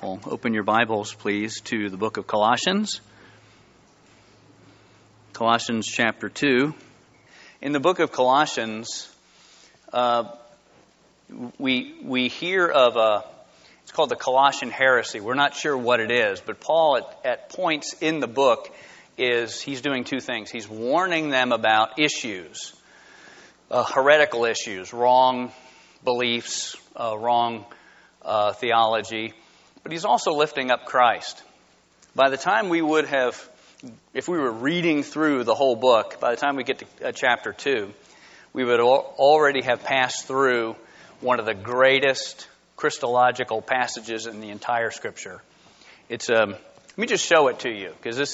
Wonderful. Open your Bibles, please, to the book of Colossians. Colossians chapter 2. In the book of Colossians, we hear of it's called the Colossian heresy. We're not sure what it is, but Paul at points in the book he's doing two things. He's warning them about issues, heretical issues, wrong beliefs, wrong theology, but he's also lifting up Christ. By the time we would have, if we were reading through the whole book, by the time we get to chapter 2, we would already have passed through one of the greatest Christological passages in the entire Scripture. It's let me just show it to you, because this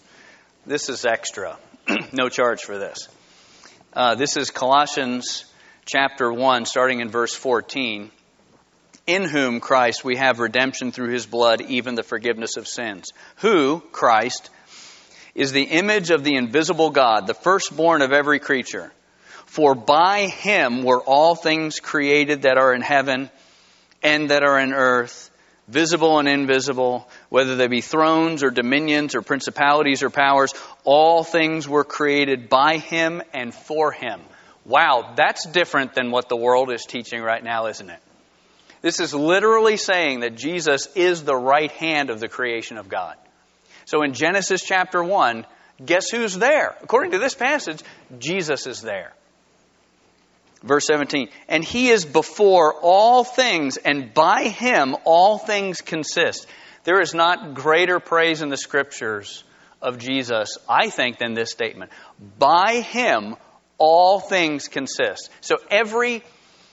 is extra. No charge for this. This is Colossians chapter 1, starting in verse 14. In whom, Christ, we have redemption through His blood, even the forgiveness of sins. Who, Christ, is the image of the invisible God, the firstborn of every creature. For by Him were all things created that are in heaven and that are in earth, visible and invisible, whether they be thrones or dominions or principalities or powers. All things were created by Him and for Him. Wow, that's different than what the world is teaching right now, isn't it? This is literally saying that Jesus is the right hand of the creation of God. So in Genesis chapter 1, guess who's there? According to this passage, Jesus is there. Verse 17, and He is before all things, and by Him all things consist. There is not greater praise in the Scriptures of Jesus, I think, than this statement. By Him all things consist. So every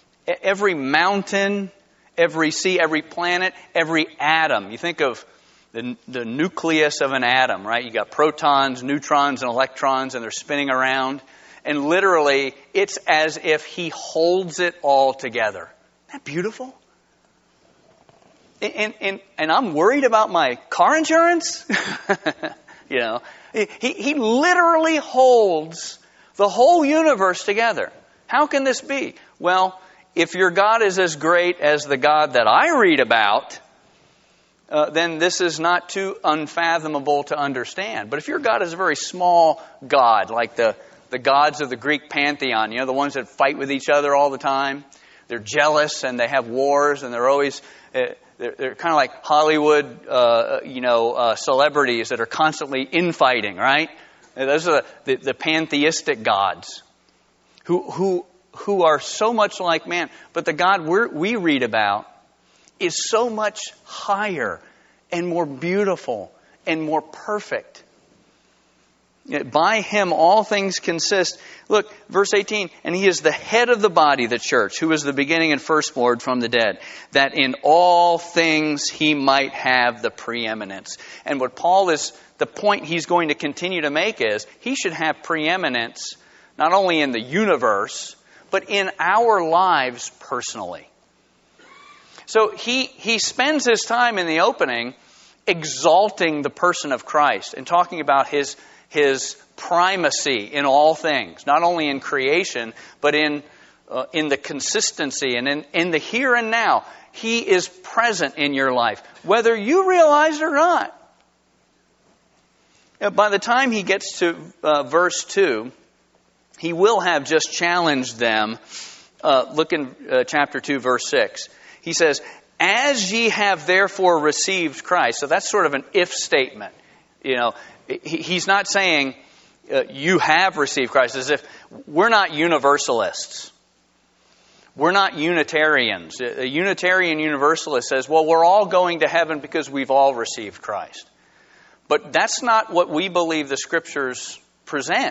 mountain, every sea, every planet, every atom. You think of the nucleus of an atom, right? You got protons, neutrons, and electrons, and they're spinning around. And literally, it's as if He holds it all together. Isn't that beautiful? And I'm worried about my car insurance. You know, he literally holds the whole universe together. How can this be? Well, if your God is as great as the God that I read about, then this is not too unfathomable to understand. But if your God is a very small God, like the gods of the Greek pantheon, you know, the ones that fight with each other all the time, they're jealous and they have wars and they're always, they're kind of like Hollywood, celebrities that are constantly infighting, right? Those are the pantheistic gods who are so much like man. But the God we read about is so much higher and more beautiful and more perfect. By Him all things consist. Look, verse 18, and He is the head of the body, the church, who is the beginning and firstborn from the dead, that in all things He might have the preeminence. And what the point he's going to continue to make is, He should have preeminence not only in the universe, but in our lives personally. So he spends his time in the opening exalting the person of Christ and talking about His primacy in all things, not only in creation, but in the consistency and in the here and now. He is present in your life, whether you realize it or not. By the time he gets to verse 2, he will have just challenged them. Look in chapter 2, verse 6. He says, as ye have therefore received Christ. So that's sort of an if statement. You know, he's not saying you have received Christ, as if we're not universalists. We're not Unitarians. A Unitarian Universalist says, well, we're all going to heaven because we've all received Christ. But that's not what we believe the Scriptures present.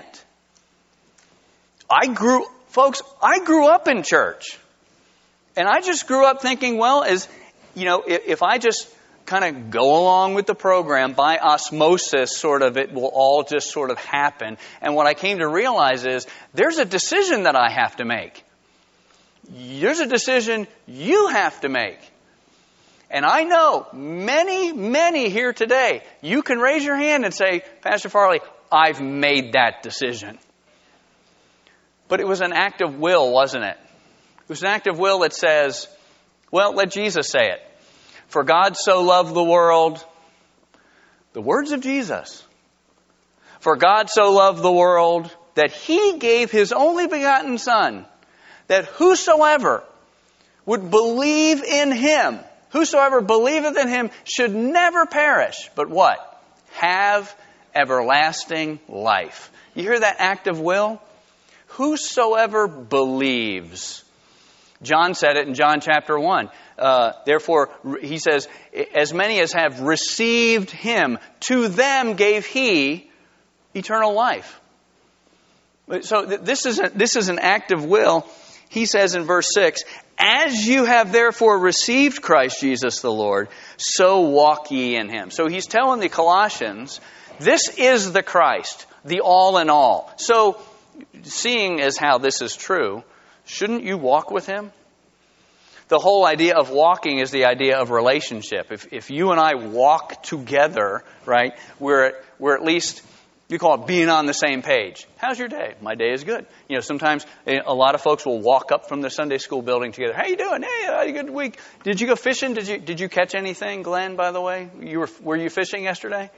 I grew up in church. And I just grew up thinking, well, if I just kind of go along with the program by osmosis, sort of, it will all just sort of happen. And what I came to realize is there's a decision that I have to make. There's a decision you have to make. And I know many, many here today, you can raise your hand and say, Pastor Farley, I've made that decision. But it was an act of will, wasn't it? It was an act of will that says, well, let Jesus say it. For God so loved the world, the words of Jesus. For God so loved the world that He gave His only begotten Son, that whosoever would believe in Him, whosoever believeth in Him should never perish, but what? Have everlasting life. You hear that act of will? Whosoever believes. John said it in John chapter 1. Therefore, he says, as many as have received Him, to them gave He eternal life. So this is an act of will. He says in verse 6, as you have therefore received Christ Jesus the Lord, so walk ye in Him. So he's telling the Colossians, this is the Christ, the all in all. So, seeing as how this is true, shouldn't you walk with Him? The whole idea of walking is the idea of relationship. If you and I walk together, right, we're at least, we call it being on the same page. How's your day? My day is good. You know, sometimes a lot of folks will walk up from the Sunday school building together. How you doing? Hey, had a good week. Did you go fishing? Did you catch anything, Glenn, by the way? Were you fishing yesterday?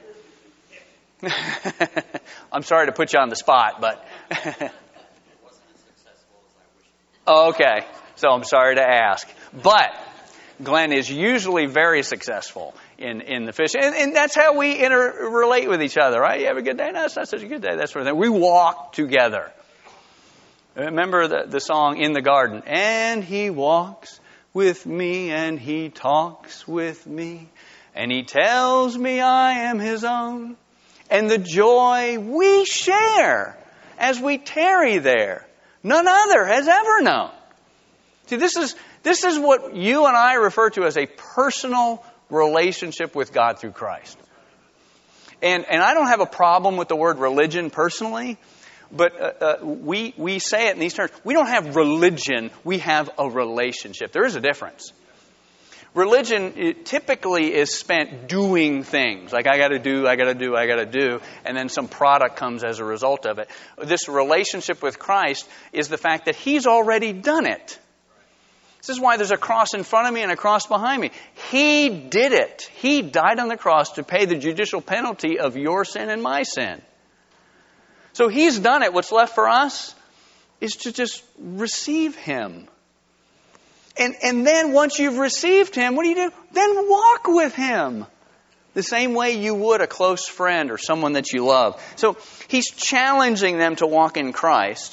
I'm sorry to put you on the spot, but okay. So I'm sorry to ask. But Glenn is usually very successful in the fishing. And that's how we relate with each other, right? You have a good day? No, it's not such a good day. That sort of thing. We walk together. Remember the song, In the Garden? And He walks with me and He talks with me and He tells me I am His own. And the joy we share as we tarry there, none other has ever known. See, this is what you and I refer to as a personal relationship with God through Christ. And I don't have a problem with the word religion personally, but we say it in these terms. We don't have religion, we have a relationship. There is a difference. Religion typically is spent doing things. Like I got to do, and then some product comes as a result of it. This relationship with Christ is the fact that He's already done it. This is why there's a cross in front of me and a cross behind me. He did it. He died on the cross to pay the judicial penalty of your sin and my sin. So He's done it. What's left for us is to just receive Him. And then once you've received Him, what do? Then walk with Him. The same way you would a close friend or someone that you love. So He's challenging them to walk in Christ.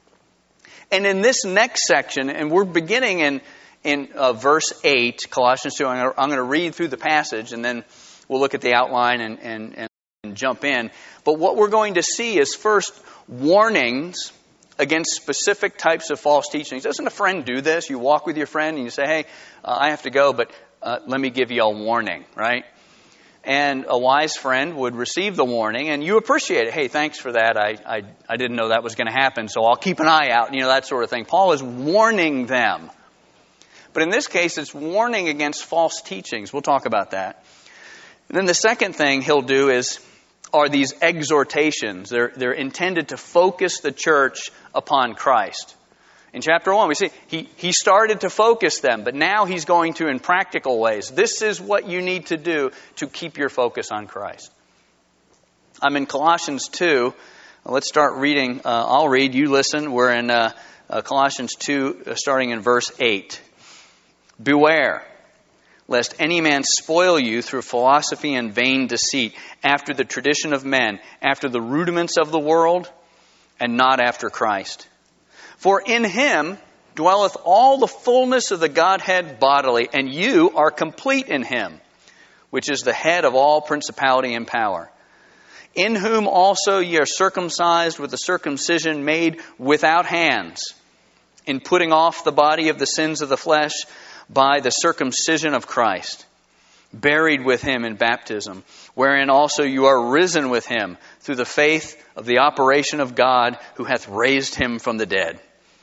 And in this next section, and we're beginning in verse 8, Colossians 2, I'm going to read through the passage and then we'll look at the outline and jump in. But what we're going to see is first warnings against specific types of false teachings. Doesn't a friend do this? You walk with your friend and you say, hey, I have to go, but let me give you a warning, right? And a wise friend would receive the warning and you appreciate it. Hey, thanks for that. I didn't know that was going to happen, so I'll keep an eye out, that sort of thing. Paul is warning them. But in this case, it's warning against false teachings. We'll talk about that. And then the second thing he'll do are these exhortations. They're intended to focus the church upon Christ. In chapter 1, we see he started to focus them, but now he's going to in practical ways. This is what you need to do to keep your focus on Christ. I'm in Colossians 2. Let's start reading. I'll read, you listen. We're in Colossians 2, starting in verse 8. Beware, lest any man spoil you through philosophy and vain deceit, after the tradition of men, after the rudiments of the world, and not after Christ. For in Him dwelleth all the fullness of the Godhead bodily, and you are complete in Him, which is the head of all principality and power. In whom also ye are circumcised with the circumcision made without hands, in putting off the body of the sins of the flesh by the circumcision of Christ, buried with Him in baptism, wherein also you are risen with Him through the faith of the operation of God, who hath raised Him from the dead.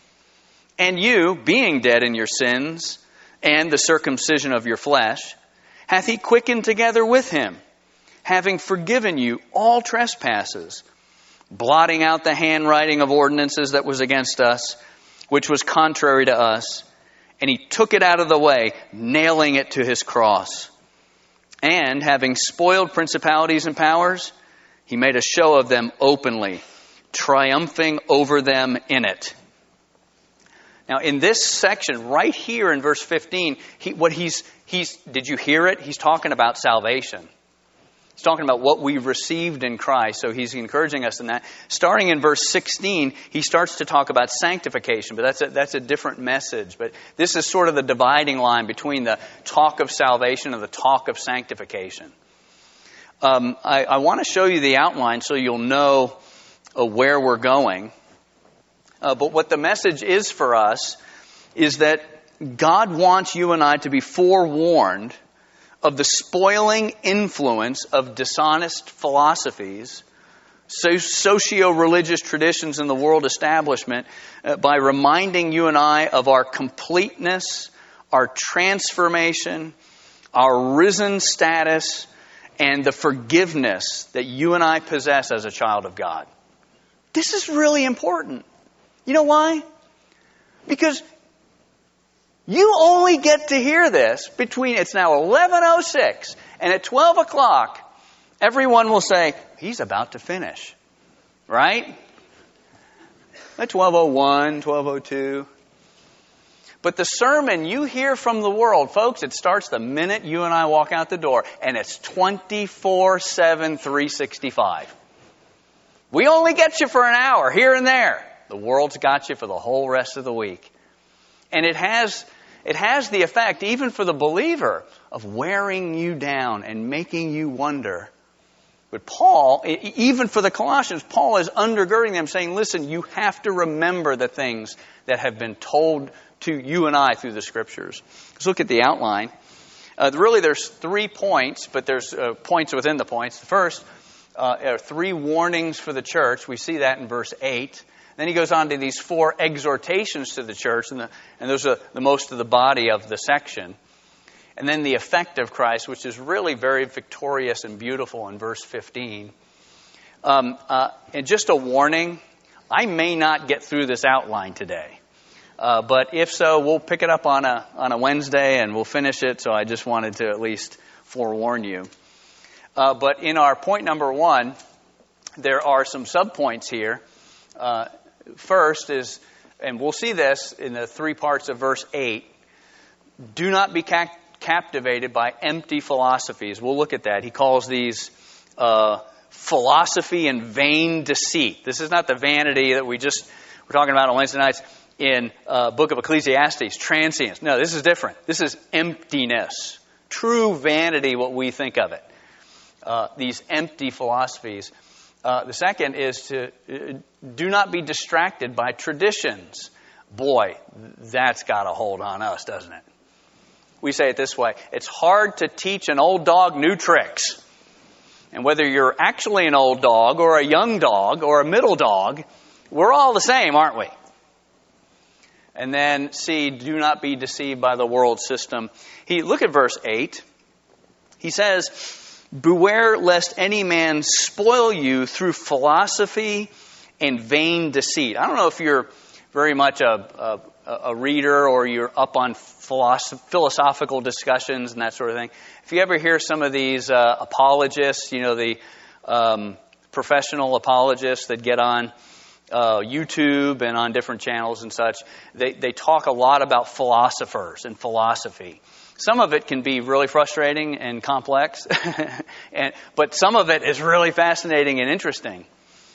And you, being dead in your sins and the circumcision of your flesh, hath He quickened together with Him, having forgiven you all trespasses, blotting out the handwriting of ordinances that was against us, which was contrary to us, And he took it out of the way, nailing it to his cross. And having spoiled principalities and powers, he made a show of them openly, triumphing over them in it. Now, in this section, right here in verse 15, did you hear it? He's talking about salvation. He's talking about what we've received in Christ, so he's encouraging us in that. Starting in verse 16, he starts to talk about sanctification, but that's a different message. But this is sort of the dividing line between the talk of salvation and the talk of sanctification. I want to show you the outline so you'll know where we're going. But what the message is for us is that God wants you and I to be forewarned of the spoiling influence of dishonest philosophies, socio-religious traditions in the world establishment, by reminding you and I of our completeness, our transformation, our risen status, and the forgiveness that you and I possess as a child of God. This is really important. You know why? Because you only get to hear this between, it's now 11:06, and at 12 o'clock, everyone will say, he's about to finish. Right? At 12:01, 12:02. But the sermon you hear from the world, folks, it starts the minute you and I walk out the door, and it's 24/7, 365. We only get you for an hour here and there. The world's got you for the whole rest of the week. And it has the effect, even for the believer, of wearing you down and making you wonder. But Paul, even for the Colossians, Paul is undergirding them, saying, listen, you have to remember the things that have been told to you and I through the Scriptures. Let's look at the outline. Really, there's 3 points, but there's points within the points. The first are 3 warnings for the church. We see that in verse 8. Then he goes on to these 4 exhortations to the church, and those are the most of the body of the section. And then the effect of Christ, which is really very victorious and beautiful in verse 15. And just a warning, I may not get through this outline today. But if so, we'll pick it up on a Wednesday and we'll finish it, so I just wanted to at least forewarn you. But in our point number 1, there are some subpoints here. First is, and we'll see this in the 3 parts of verse 8, do not be captivated by empty philosophies. We'll look at that. He calls these philosophy and vain deceit. This is not the vanity that we're talking about on Wednesday nights in book of Ecclesiastes, transience. No, this is different. This is emptiness. True vanity, what we think of it. These empty philosophies. The second is to do not be distracted by traditions. Boy, that's got a hold on us, doesn't it? We say it this way. It's hard to teach an old dog new tricks. And whether you're actually an old dog or a young dog or a middle dog, we're all the same, aren't we? And then C, do not be deceived by the world system. Look at verse 8. He says, beware lest any man spoil you through philosophy and vain deceit. I don't know if you're very much a reader or you're up on philosophical discussions and that sort of thing. If you ever hear some of these apologists, the professional apologists that get on YouTube and on different channels and such, they talk a lot about philosophers and philosophy. Some of it can be really frustrating and complex, but some of it is really fascinating and interesting.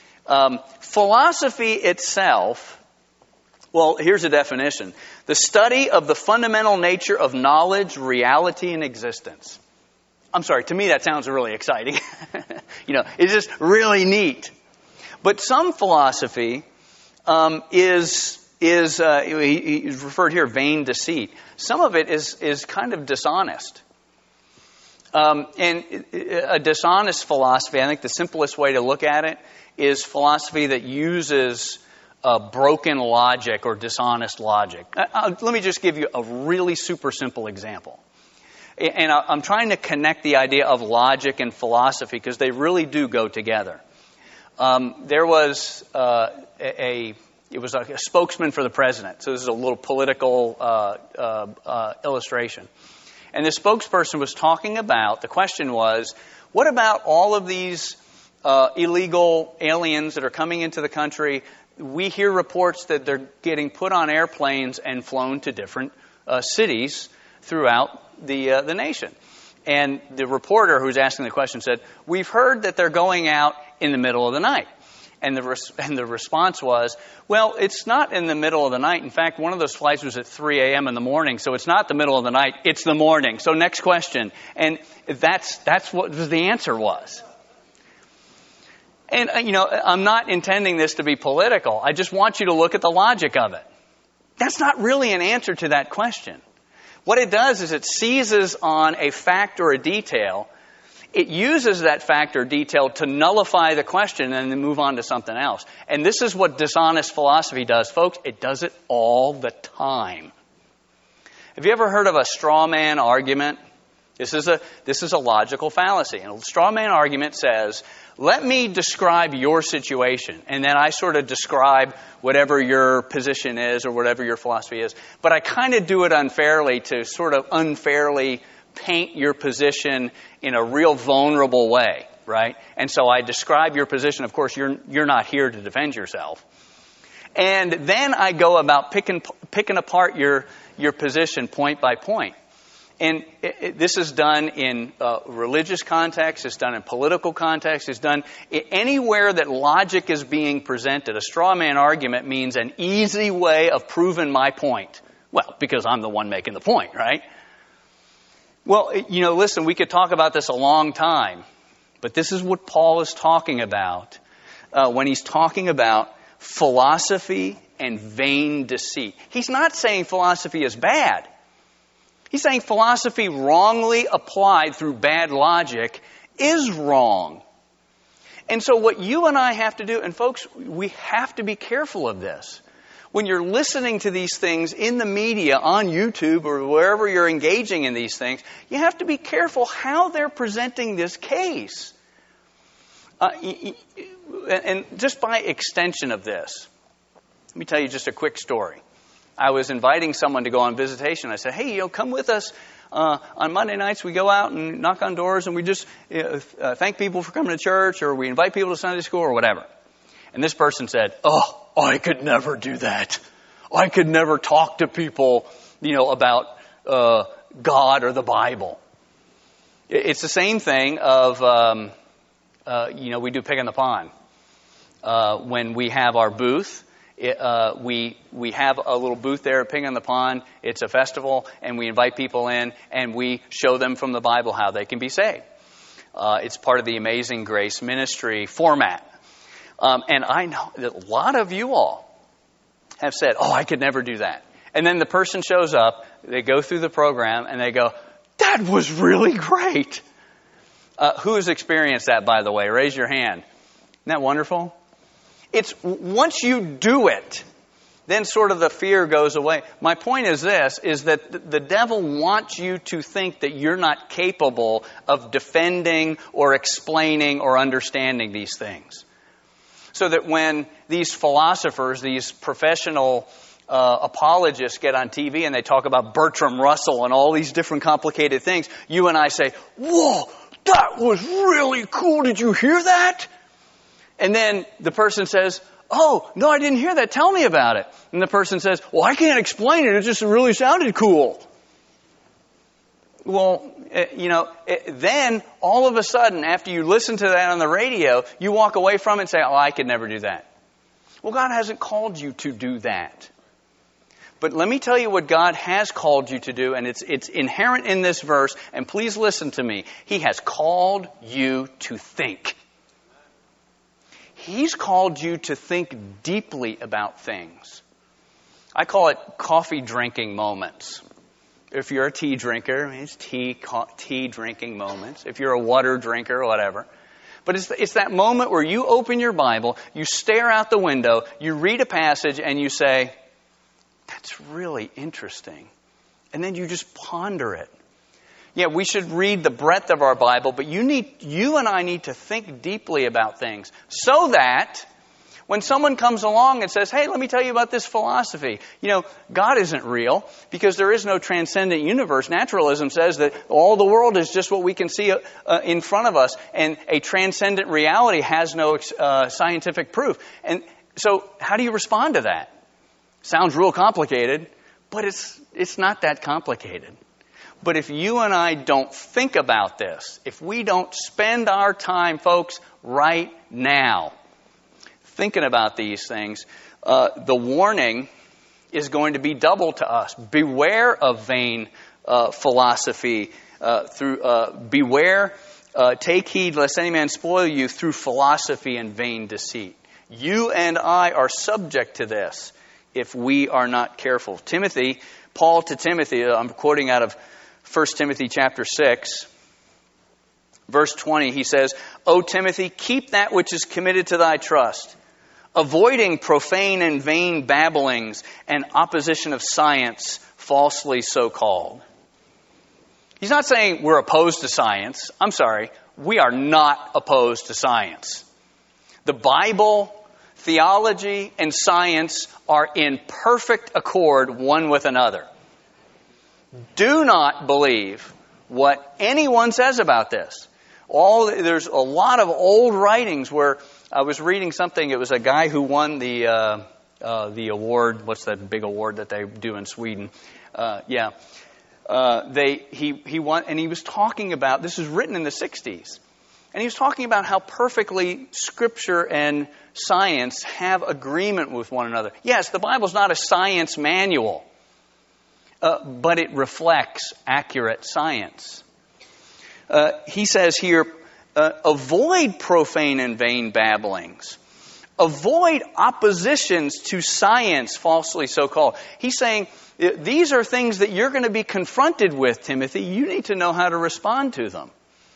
Philosophy itself, well, here's a definition. The study of the fundamental nature of knowledge, reality, and existence. I'm sorry, to me that sounds really exciting. It's just really neat. But some philosophy is he's referred here vain deceit. Some of it is kind of dishonest. And a dishonest philosophy, I think the simplest way to look at it is philosophy that uses broken logic or dishonest logic. Let me just give you a really super simple example. And I'm trying to connect the idea of logic and philosophy because they really do go together. There was a It was like a spokesman for the president. So this is a little political illustration. And the spokesperson was talking about, the question was, what about all of these illegal aliens that are coming into the country? We hear reports that they're getting put on airplanes and flown to different cities throughout the nation. And the reporter who was asking the question said, we've heard that they're going out in the middle of the night. And the response was, well, it's not in the middle of the night. In fact, one of those flights was at 3 a.m. in the morning, so it's not the middle of the night, it's the morning. So next question. And that's what the answer was. And, I'm not intending this to be political. I just want you to look at the logic of it. That's not really an answer to that question. What it does is it seizes on a fact or a detail. It uses that fact or detail to nullify the question and then move on to something else. And this is what dishonest philosophy does, folks. It does it all the time. Have you ever heard of a straw man argument? This is a logical fallacy. And a straw man argument says, let me describe your situation, and then I sort of describe whatever your position is or whatever your philosophy is. But I kind of do it unfairly to sort of unfairly paint your position in a real vulnerable way, right? And so I describe your position. Of course, you're not here to defend yourself. And then I go about picking apart your position point by point. And this is done in religious context. It's done in political context. It's done anywhere that logic is being presented. A straw man argument means an easy way of proving my point. Well, because I'm the one making the point, right? Well, listen, we could talk about this a long time, but this is what Paul is talking about when he's talking about philosophy and vain deceit. He's not saying philosophy is bad. He's saying philosophy wrongly applied through bad logic is wrong. And so what you and I have to do, and folks, we have to be careful of this. When you're listening to these things in the media, on YouTube, or wherever you're engaging in these things, you have to be careful how they're presenting this case. And just by extension of this, let me tell you just a quick story. I was inviting someone to go on visitation. I said, hey, come with us. On Monday nights, we go out and knock on doors and we just thank people for coming to church, or we invite people to Sunday school or whatever. And this person said, oh, I could never do that. I could never talk to people, about God or the Bible. It's the same thing of, we do Pig in the Pond. When we have our booth, we have a little booth there at Pig in the Pond. It's a festival, and we invite people in, and we show them from the Bible how they can be saved. It's part of the Amazing Grace ministry format. And I know that a lot of you all have said, oh, I could never do that. And then the person shows up, they go through the program, and they go, that was really great. Who has experienced that, by the way? Raise your hand. Isn't that wonderful? It's once you do it, then sort of the fear goes away. My point is this, is that the devil wants you to think that you're not capable of defending or explaining or understanding these things. So that when these philosophers, these professional apologists get on TV and they talk about Bertrand Russell and all these different complicated things, you and I say, whoa, that was really cool. Did you hear that? And then the person says, oh, no, I didn't hear that. Tell me about it. And the person says, well, I can't explain it. It just really sounded cool. Well, then all of a sudden, after you listen to that on the radio, you walk away from it and say, oh, I could never do that. Well, God hasn't called you to do that. But let me tell you what God has called you to do, and it's inherent in this verse, and please listen to me. He has called you to think. He's called you to think deeply about things. I call it coffee drinking moments. If you're a tea drinker, it's tea drinking moments. If you're a water drinker or whatever. But it's that moment where you open your Bible, you stare out the window, you read a passage, and you say, that's really interesting. And then you just ponder it. Yeah, we should read the breadth of our Bible, but you and I need to think deeply about things so that When someone comes along and says, hey, let me tell you about this philosophy. God isn't real because there is no transcendent universe. Naturalism says that all the world is just what we can see in front of us, and a transcendent reality has no scientific proof. And so how do you respond to that? Sounds real complicated, but it's not that complicated. But if you and I don't think about this, if we don't spend our time, folks, right now, thinking about these things, the warning is going to be double to us. Beware of vain philosophy. Beware, take heed lest any man spoil you through philosophy and vain deceit. You and I are subject to this if we are not careful. Paul to Timothy, I'm quoting out of 1 Timothy chapter 6, verse 20, he says, O Timothy, keep that which is committed to thy trust, avoiding profane and vain babblings and opposition of science, falsely so called. He's not saying we're opposed to science. I'm sorry, we are not opposed to science. The Bible, theology, and science are in perfect accord one with another. Do not believe what anyone says about this. There's a lot of old writings where I was reading something. It was a guy who won the award. What's that big award that they do in Sweden? He won, and he was talking about, this was written in the 60s, and he was talking about how perfectly Scripture and science have agreement with one another. Yes, the Bible's not a science manual. But it reflects accurate science. He says here, avoid profane and vain babblings. Avoid oppositions to science, falsely so called. He's saying, these are things that you're going to be confronted with, Timothy. You need to know how to respond to them.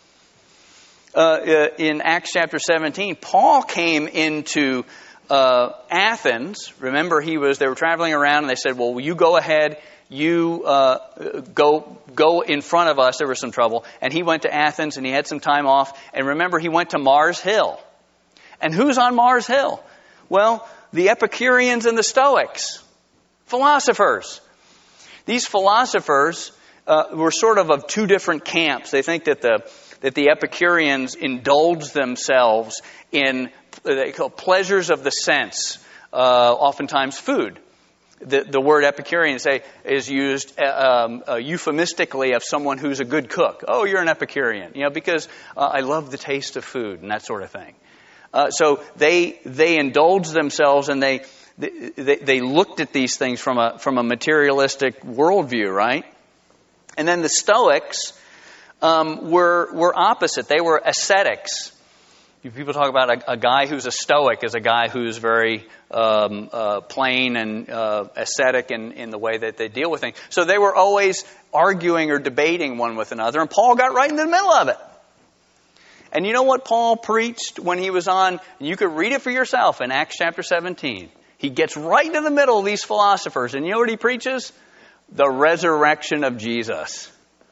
In Acts chapter 17, Paul came into Athens. Remember, they were traveling around and they said, well, you go ahead. You go in front of us. There was some trouble. And he went to Athens and he had some time off. And remember, he went to Mars Hill. And who's on Mars Hill? Well, the Epicureans and the Stoics. Philosophers. These philosophers were sort of two different camps. They think that the Epicureans indulged themselves in they call pleasures of the sense, oftentimes food. The word Epicurean is used euphemistically of someone who's a good cook. Oh, you're an Epicurean, because I love the taste of food and that sort of thing. So they indulged themselves and they looked at these things from a materialistic worldview, right? And then the Stoics were opposite. They were ascetics. People talk about a guy who's a Stoic as a guy who's very plain and ascetic in the way that they deal with things. So they were always arguing or debating one with another, and Paul got right in the middle of it. And you know what Paul preached when he was on? You could read it for yourself in Acts chapter 17. He gets right into the middle of these philosophers, and you know what he preaches? The resurrection of Jesus.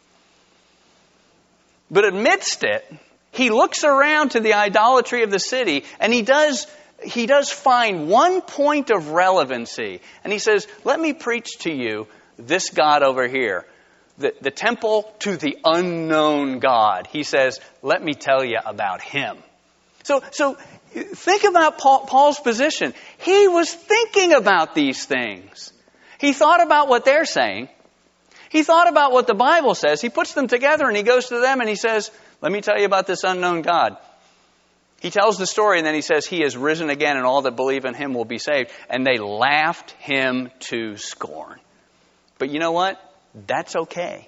But amidst it, he looks around to the idolatry of the city, and he does find one point of relevancy. And he says, let me preach to you this God over here, the temple to the unknown God. He says, let me tell you about him. So think about Paul's position. He was thinking about these things. He thought about what they're saying. He thought about what the Bible says. He puts them together and he goes to them and he says, let me tell you about this unknown God. He tells the story and then he says, he is risen again and all that believe in him will be saved. And they laughed him to scorn. But you know what? That's okay.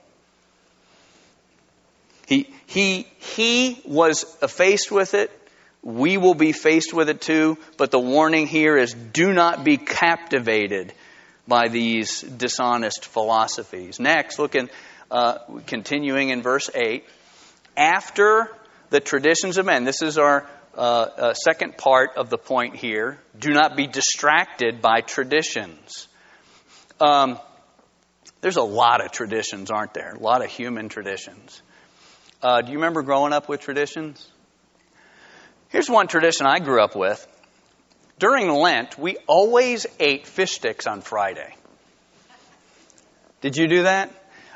He was faced with it. We will be faced with it too. But the warning here is do not be captivated by these dishonest philosophies. Next, continuing in verse 8. After the traditions of men. This is our second part of the point here. Do not be distracted by traditions. There's a lot of traditions, aren't there? A lot of human traditions. Do you remember growing up with traditions? Here's one tradition I grew up with. during Lent, we always ate fish sticks on Friday. Did you do that?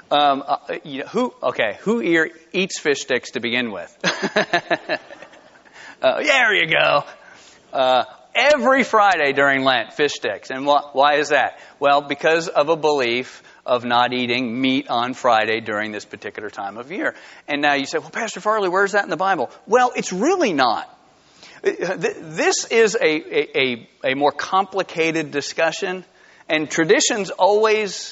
Who here eats fish sticks to begin with? There you go. Every Friday during Lent, fish sticks. And why is that? Well, because of a belief of not eating meat on Friday during this particular time of year. And now you say, well, Pastor Farley, where's that in the Bible? Well, it's really not. This is a more complicated discussion, and traditions always,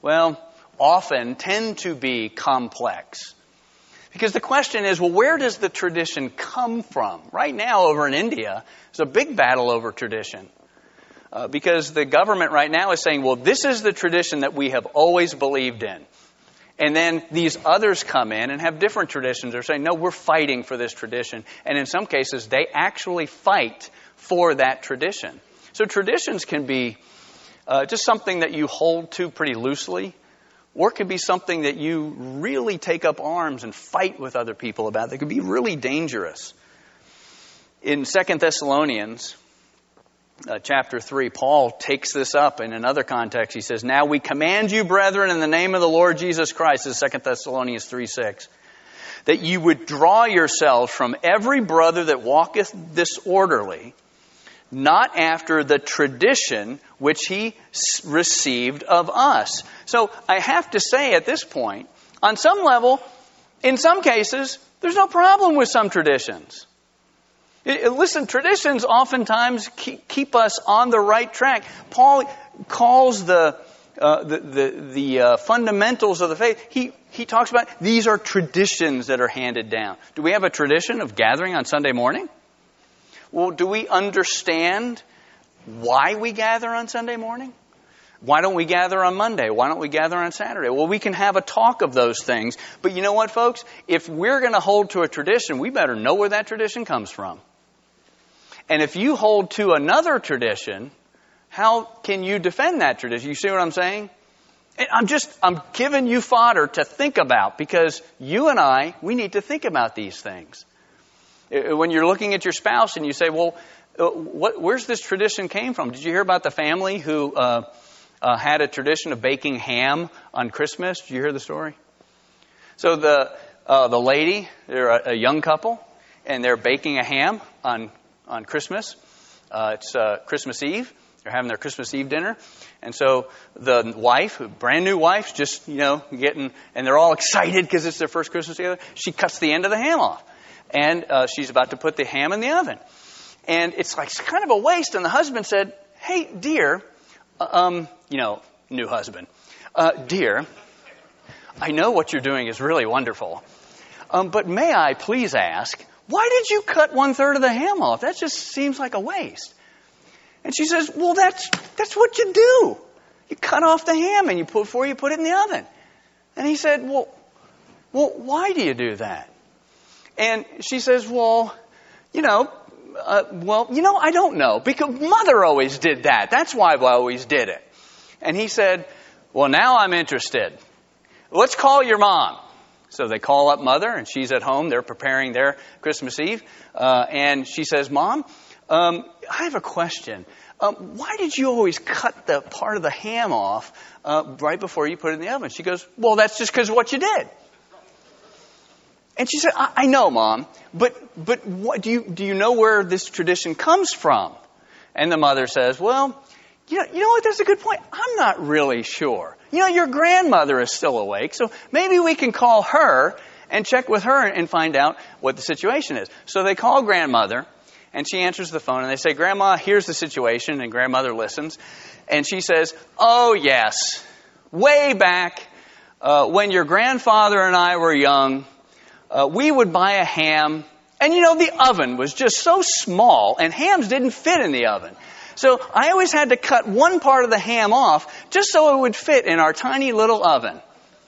often tend to be complex. Because the question is, well, where does the tradition come from? Right now over in India, there's a big battle over tradition. Because the government right now is saying, well, this is the tradition that we have always believed in. And then these others come in and have different traditions. They're saying, no, we're fighting for this tradition. And in some cases, they actually fight for that tradition. So traditions can be just something that you hold to pretty loosely, or it could be something that you really take up arms and fight with other people about. That could be really dangerous. In 2 Thessalonians chapter 3, Paul takes this up in another context. He says, now we command you, brethren, in the name of the Lord Jesus Christ, this is 2 Thessalonians 3:6, that you withdraw yourselves from every brother that walketh disorderly, not after the tradition which he received of us. So I have to say at this point, on some level, in some cases, there's no problem with some traditions. Listen, traditions oftentimes keep us on the right track. Paul calls the fundamentals of the faith. He talks about these are traditions that are handed down. Do we have a tradition of gathering on Sunday morning? Well, do we understand why we gather on Sunday morning? Why don't we gather on Monday? Why don't we gather on Saturday? Well, we can have a talk of those things. But you know what, folks? If we're going to hold to a tradition, we better know where that tradition comes from. And if you hold to another tradition, how can you defend that tradition? You see what I'm saying? I'm giving you fodder to think about, because you and I, we need to think about these things. When you're looking at your spouse and you say, well, where's this tradition came from? Did you hear about the family who had a tradition of baking ham on Christmas? Did you hear the story? So the lady, they're a young couple, and they're baking a ham on Christmas. It's Christmas Eve. They're having their Christmas Eve dinner. And so the wife, brand new wife, just, getting, and they're all excited because it's their first Christmas together. She cuts the end of the ham off. And she's about to put the ham in the oven. And it's kind of a waste. And the husband said, hey, dear, new husband, dear, I know what you're doing is really wonderful. But may I please ask, why did you cut 1/3 of the ham off? That just seems like a waste. And she says, well, that's what you do. You cut off the ham and before you put it in the oven. And he said, well, why do you do that? And she says, I don't know. Because Mother always did that. That's why I always did it. And he said, well, now I'm interested. Let's call your mom. So they call up Mother, and she's at home. They're preparing their Christmas Eve. And she says, Mom, I have a question. Why did you always cut the part of the ham off right before you put it in the oven? She goes, well, that's just because of what you did. And she said, I know, Mom, but what do you know where this tradition comes from? And the mother says, well, you know what, that's a good point. I'm not really sure. Your grandmother is still awake, so maybe we can call her and check with her and find out what the situation is. So they call grandmother, and she answers the phone, and they say, Grandma, here's the situation, and grandmother listens. And she says, oh, yes, way back when your grandfather and I were young, we would buy a ham, and the oven was just so small, and hams didn't fit in the oven. So I always had to cut one part of the ham off just so it would fit in our tiny little oven.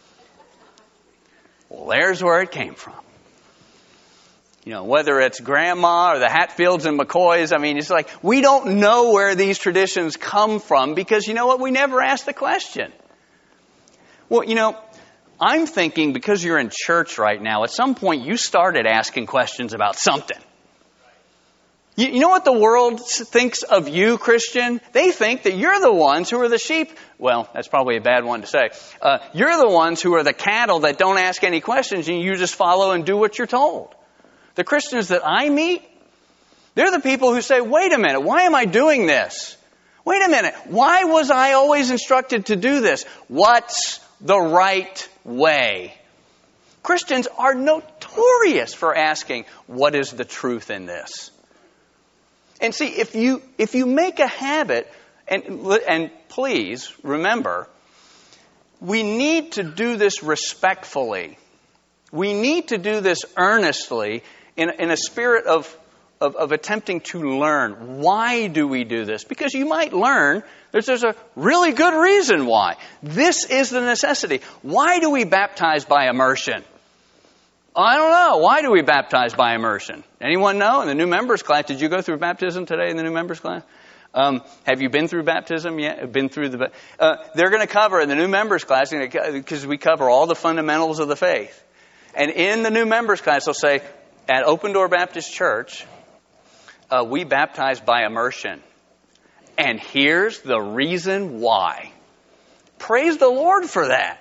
Well, there's where it came from. Whether it's Grandma or the Hatfields and McCoys, it's like we don't know where these traditions come from because you know what? We never asked the question. Well, I'm thinking because you're in church right now, at some point you started asking questions about something. You know what the world thinks of you, Christian? They think that you're the ones who are the sheep. Well, that's probably a bad one to say. You're the ones who are the cattle that don't ask any questions and you just follow and do what you're told. The Christians that I meet, they're the people who say, wait a minute, why am I doing this? Wait a minute, why was I always instructed to do this? What's the right way? Christians are notorious for asking, what is the truth in this? And see, if you make a habit, and please remember, we need to do this respectfully. We need to do this earnestly in a spirit of attempting to learn. Why do we do this? Because you might learn there's a really good reason why. This is the necessity. Why do we baptize by immersion? I don't know. Why do we baptize by immersion? Anyone know? In the new members class, did you go through baptism today in the new members class? Have you been through baptism yet? They're going to cover in the new members class, because we cover all the fundamentals of the faith. And in the new members class, they'll say, at Open Door Baptist Church, we baptize by immersion. And here's the reason why. Praise the Lord for that.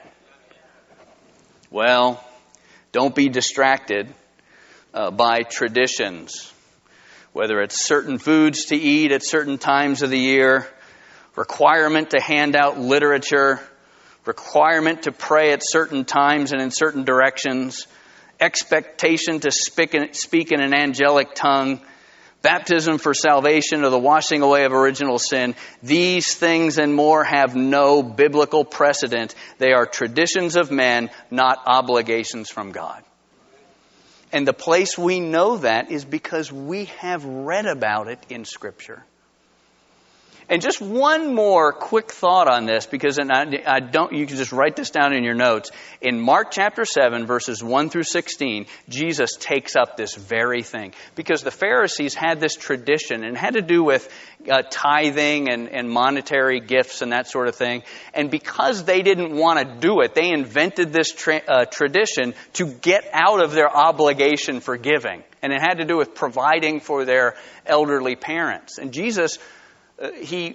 Well, don't be distracted by traditions, whether it's certain foods to eat at certain times of the year, requirement to hand out literature, requirement to pray at certain times and in certain directions, expectation to speak in an angelic tongue, baptism for salvation or the washing away of original sin. These things and more have no biblical precedent. They are traditions of men, not obligations from God. And the place we know that is because we have read about it in Scripture. And just one more quick thought on this, because you can just write this down in your notes. In Mark chapter 7, verses 1 through 16, Jesus takes up this very thing. Because the Pharisees had this tradition, and it had to do with tithing and monetary gifts and that sort of thing. And because they didn't want to do it, they invented this tradition to get out of their obligation for giving. And it had to do with providing for their elderly parents. And Jesus, he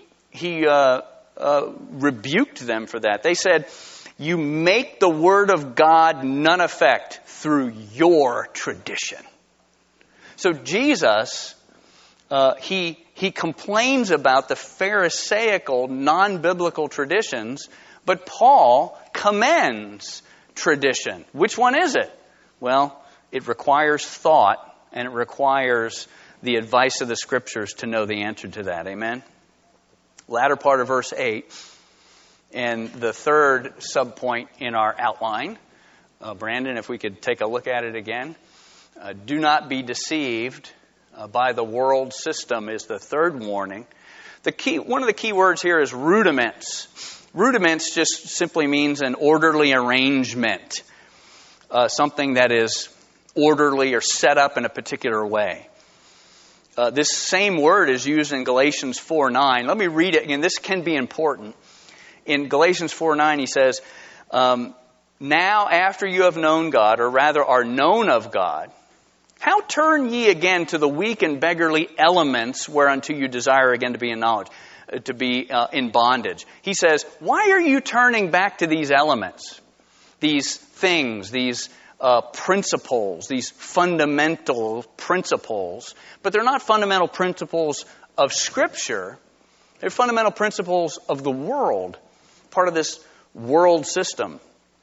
rebuked them for that. They said, you make the word of God none effect through your tradition. So Jesus, he complains about the Pharisaical, non-biblical traditions, but Paul commends tradition. Which one is it? Well, it requires thought, and it requires the advice of the Scriptures to know the answer to that. Amen? Latter part of verse 8, and the third subpoint in our outline. Brandon, if we could take a look at it again. Do not be deceived by the world system is the third warning. One of the key words here is rudiments. Rudiments just simply means an orderly arrangement. Something that is orderly or set up in a particular way. This same word is used in Galatians 4:9. Let me read it again. This can be important. In Galatians 4:9, he says, now after you have known God, or rather are known of God, how turn ye again to the weak and beggarly elements whereunto you desire again to be in knowledge, to be in bondage? He says, why are you turning back to these elements, these things, these principles, these fundamental principles? But they're not fundamental principles of Scripture. They're fundamental principles of the world, part of this world system.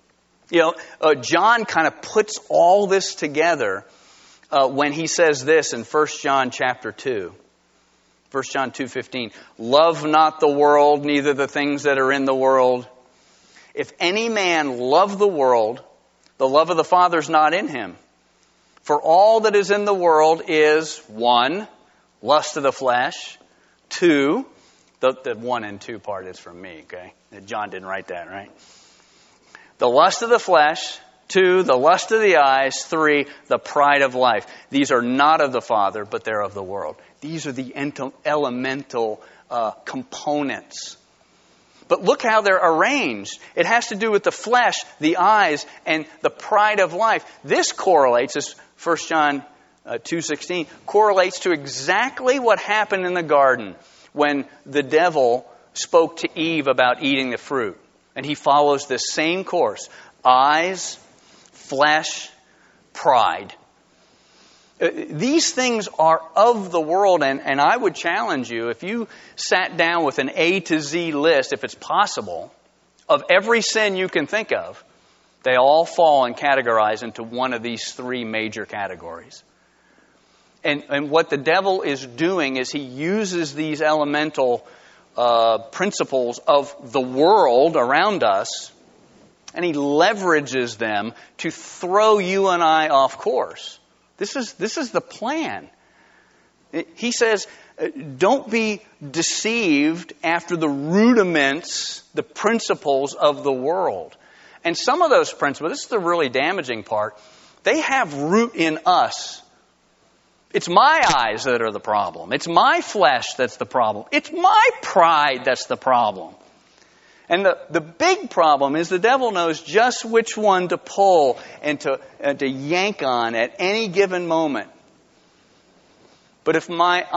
John kind of puts all this together when he says this in 1 John chapter 2. 1 John 2:15. Love not the world, neither the things that are in the world. If any man love the world, the love of the Father is not in him. For all that is in the world is, 1, lust of the flesh. 2, the 1 and 2 part is from me, okay? John didn't write that, right? The lust of the flesh. 2, the lust of the eyes. 3, the pride of life. These are not of the Father, but they're of the world. These are the elemental components. But look how they're arranged. It has to do with the flesh, the eyes, and the pride of life. This correlates, as 1 John 2:16, correlates to exactly what happened in the garden when the devil spoke to Eve about eating the fruit. And he follows this same course. Eyes, flesh, pride. These things are of the world, and I would challenge you, if you sat down with an A to Z list, if it's possible, of every sin you can think of, they all fall and categorize into one of these three major categories. And what the devil is doing is he uses these elemental principles of the world around us, and he leverages them to throw you and I off course. This is the plan. He says, don't be deceived after the rudiments, the principles of the world. And some of those principles, this is the really damaging part, they have root in us. It's my eyes that are the problem. It's my flesh that's the problem. It's my pride that's the problem. And the big problem is the devil knows just which one to pull and to yank on at any given moment. But if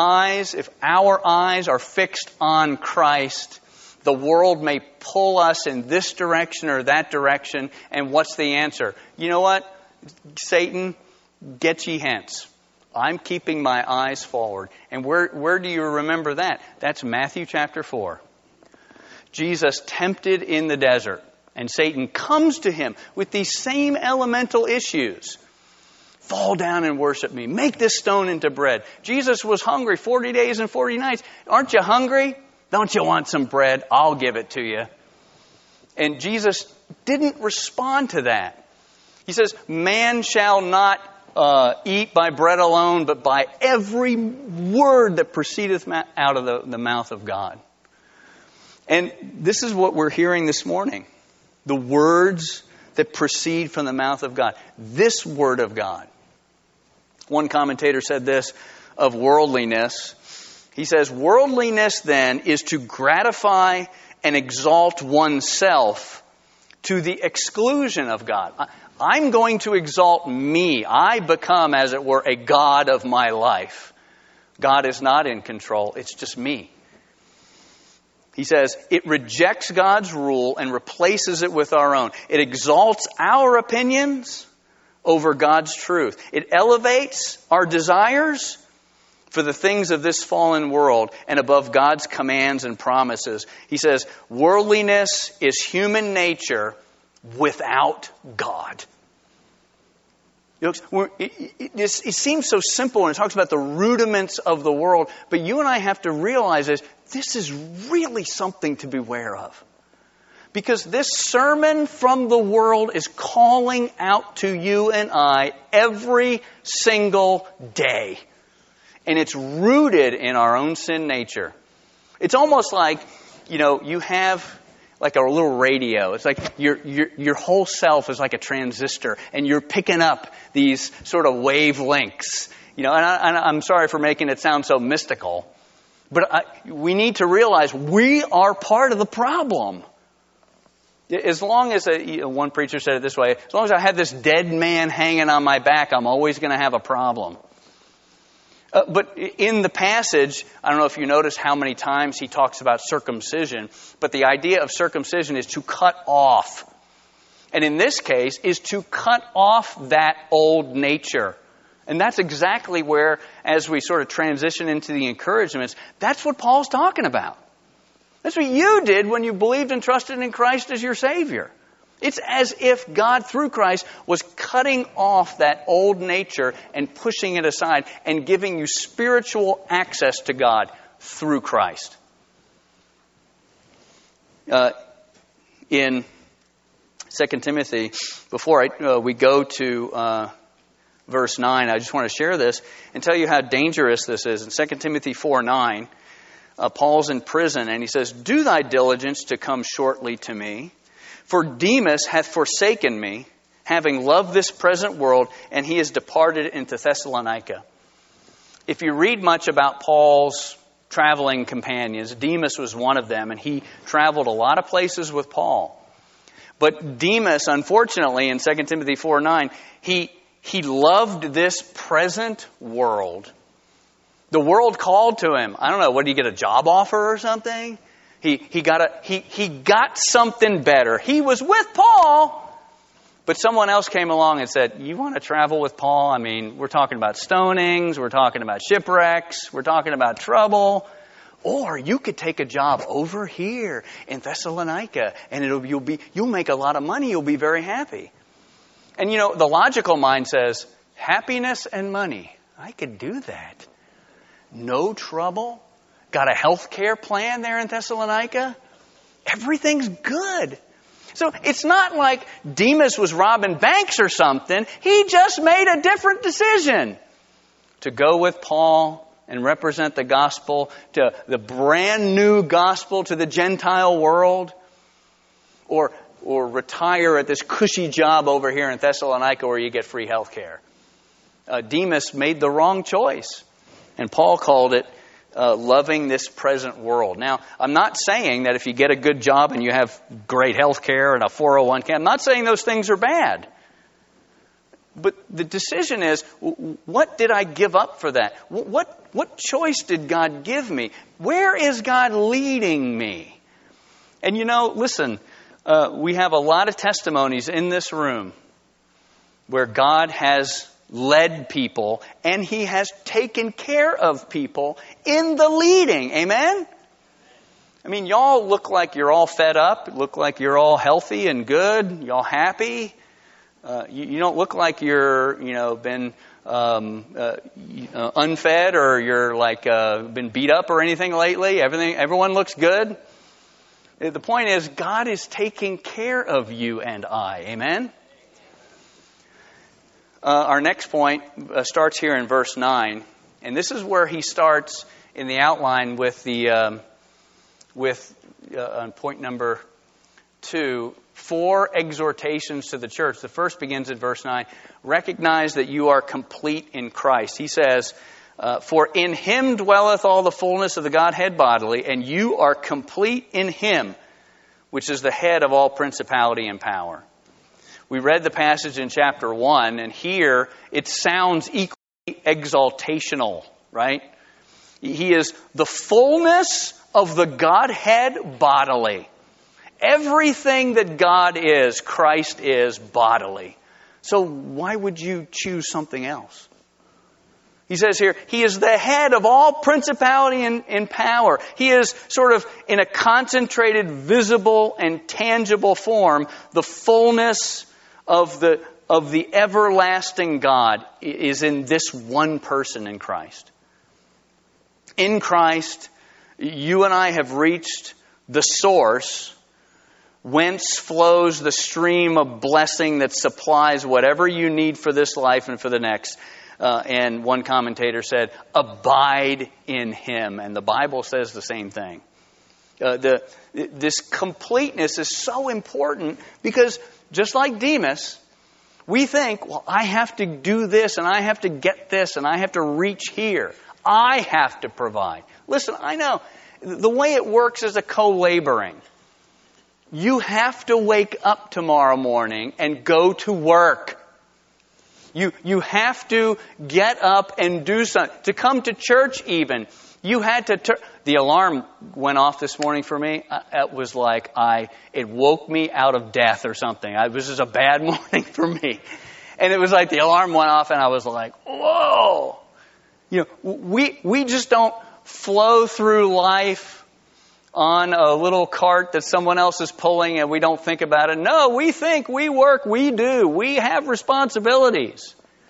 our eyes are fixed on Christ, the world may pull us in this direction or that direction. And what's the answer? You know what? Satan, get ye hence. I'm keeping my eyes forward. And where do you remember that? That's Matthew chapter 4. Jesus tempted in the desert, and Satan comes to him with these same elemental issues. Fall down and worship me. Make this stone into bread. Jesus was hungry 40 days and 40 nights. Aren't you hungry? Don't you want some bread? I'll give it to you. And Jesus didn't respond to that. He says, man shall not eat by bread alone, but by every word that proceedeth out of the mouth of God. And this is what we're hearing this morning. The words that proceed from the mouth of God. This word of God. One commentator said this of worldliness. He says, worldliness then is to gratify and exalt oneself to the exclusion of God. I'm going to exalt me. I become, as it were, a god of my life. God is not in control. It's just me. He says, it rejects God's rule and replaces it with our own. It exalts our opinions over God's truth. It elevates our desires for the things of this fallen world and above God's commands and promises. He says, worldliness is human nature without God. It seems so simple when it talks about the rudiments of the world, but you and I have to realize this is really something to beware of. Because this sermon from the world is calling out to you and I every single day. And it's rooted in our own sin nature. It's almost like, you have like a little radio. It's like your whole self is like a transistor, and you're picking up these sort of wavelengths. And I'm sorry for making it sound so mystical, but we need to realize we are part of the problem. As long as one preacher said it this way, as long as I have this dead man hanging on my back, I'm always going to have a problem. But in the passage, I don't know if you notice how many times he talks about circumcision, but the idea of circumcision is to cut off. And in this case, is to cut off that old nature. And that's exactly where, as we sort of transition into the encouragements, that's what Paul's talking about. That's what you did when you believed and trusted in Christ as your Savior. It's as if God, through Christ, was cutting off that old nature and pushing it aside and giving you spiritual access to God through Christ. In 2 Timothy, before we go to verse 9, I just want to share this and tell you how dangerous this is. In 2 Timothy 4:9, Paul's in prison and he says, "Do thy diligence to come shortly to me. For Demas hath forsaken me, having loved this present world, and he is departed into Thessalonica." If you read much about Paul's traveling companions, Demas was one of them, and he traveled a lot of places with Paul. But Demas, unfortunately, in 2 Timothy 4:9, he He loved this present world. The world called to him. I don't know, what, did he get a job offer or something? He got something better. He was with Paul, but someone else came along and said, you want to travel with Paul? I mean, we're talking about stonings, we're talking about shipwrecks, we're talking about trouble. Or you could take a job over here in Thessalonica, and you'll make a lot of money, you'll be very happy. And you know, the logical mind says, happiness and money, I could do that. No trouble. Got a health care plan there in Thessalonica. Everything's good. So it's not like Demas was robbing banks or something. He just made a different decision to go with Paul and represent the gospel, to the brand new gospel to the Gentile world, or retire at this cushy job over here in Thessalonica where you get free health care. Demas made the wrong choice. And Paul called it loving this present world. Now, I'm not saying that if you get a good job and you have great health care and a 401k, I'm not saying those things are bad. But the decision is, what did I give up for that? What choice did God give me? Where is God leading me? And you know, listen, we have a lot of testimonies in this room where God has led people and He has taken care of people in the leading. Amen? I mean, y'all look like you're all fed up, look like you're all healthy and good, y'all happy. You don't look like you're, been unfed or you're like been beat up or anything lately. Everyone looks good. The point is, God is taking care of you and I. Amen? Our next point starts here in verse 9. And this is where he starts in the outline with on point number 2, 4 exhortations to the church. The first begins in verse 9. Recognize that you are complete in Christ. He says, for in Him dwelleth all the fullness of the Godhead bodily, and you are complete in Him, which is the head of all principality and power. We read the passage in chapter 1, and here it sounds equally exaltational, right? He is the fullness of the Godhead bodily. Everything that God is, Christ is bodily. So why would you choose something else? He says here, He is the head of all principality and power. He is sort of in a concentrated, visible, and tangible form. The fullness of the everlasting God is in this one person in Christ. In Christ, you and I have reached the source whence flows the stream of blessing that supplies whatever you need for this life and for the next. And one commentator said, abide in Him. And the Bible says the same thing. This completeness is so important because just like Demas, we think, well, I have to do this and I have to get this and I have to reach here. I have to provide. Listen, I know the way it works is a co-laboring. You have to wake up tomorrow morning and go to work. You have to get up and do something. To come to church even, you had to... The alarm went off this morning for me. It was like it woke me out of death or something. It was just a bad morning for me. And it was like the alarm went off and I was like, whoa. We just don't flow through life on a little cart that someone else is pulling and we don't think about it. No, we think, we work, we do. We have responsibilities.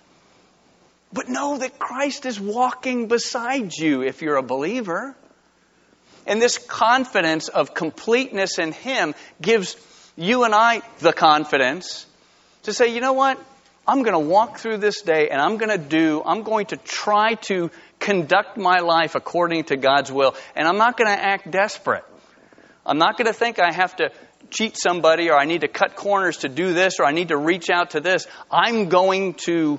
But know that Christ is walking beside you if you're a believer. And this confidence of completeness in Him gives you and I the confidence to say, you know what? I'm going to walk through this day and I'm going to try to conduct my life according to God's will. And I'm not going to act desperate. I'm not going to think I have to cheat somebody or I need to cut corners to do this or I need to reach out to this. I'm going to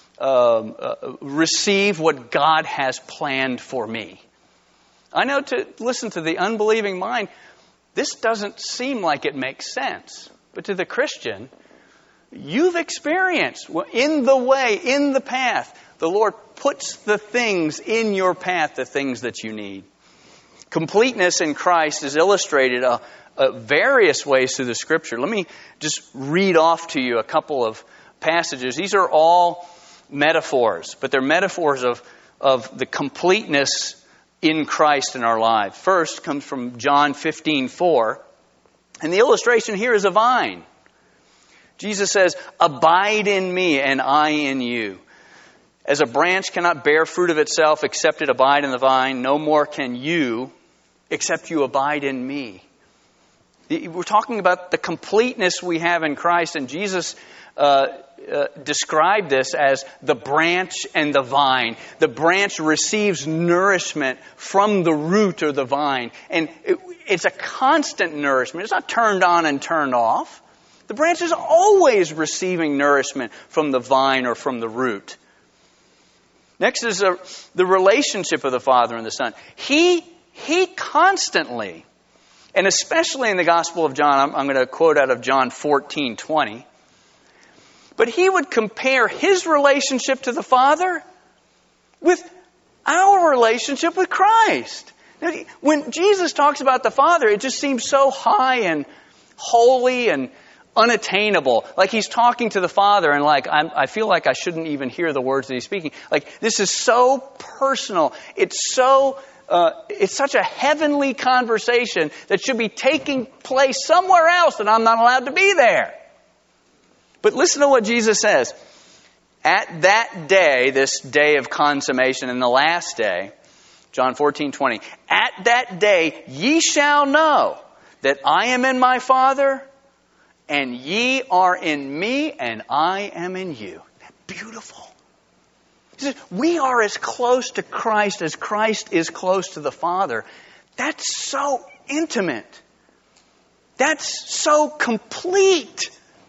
receive what God has planned for me. I know to listen to the unbelieving mind, this doesn't seem like it makes sense. But to the Christian, you've experienced. In the way, in the path, the Lord puts the things in your path, the things that you need. Completeness in Christ is illustrated various ways through the Scripture. Let me just read off to you a couple of passages. These are all metaphors, but they're metaphors of the completeness in Christ in our lives. First comes from John 15:4, and the illustration here is a vine. Jesus says, "Abide in me and I in you. As a branch cannot bear fruit of itself except it abide in the vine, no more can you except you abide in me." We're talking about the completeness we have in Christ, and Jesus described this as the branch and the vine. The branch receives nourishment from the root or the vine, and it's a constant nourishment. It's not turned on and turned off. The branch is always receiving nourishment from the vine or from the root. Next is the relationship of the Father and the Son. He constantly, and especially in the Gospel of John, I'm going to quote out of John 14:20, but he would compare his relationship to the Father with our relationship with Christ. Now, when Jesus talks about the Father, it just seems so high and holy and unattainable. Like he's talking to the Father and I feel like I shouldn't even hear the words that he's speaking. Like this is so personal. It's such a heavenly conversation that should be taking place somewhere else and I'm not allowed to be there. But listen to what Jesus says. At that day, this day of consummation and the last day, John 14:20, at that day ye shall know that I am in my Father, and ye are in me, and I am in you. That's beautiful. He says, we are as close to Christ as Christ is close to the Father. That's so intimate. That's so complete.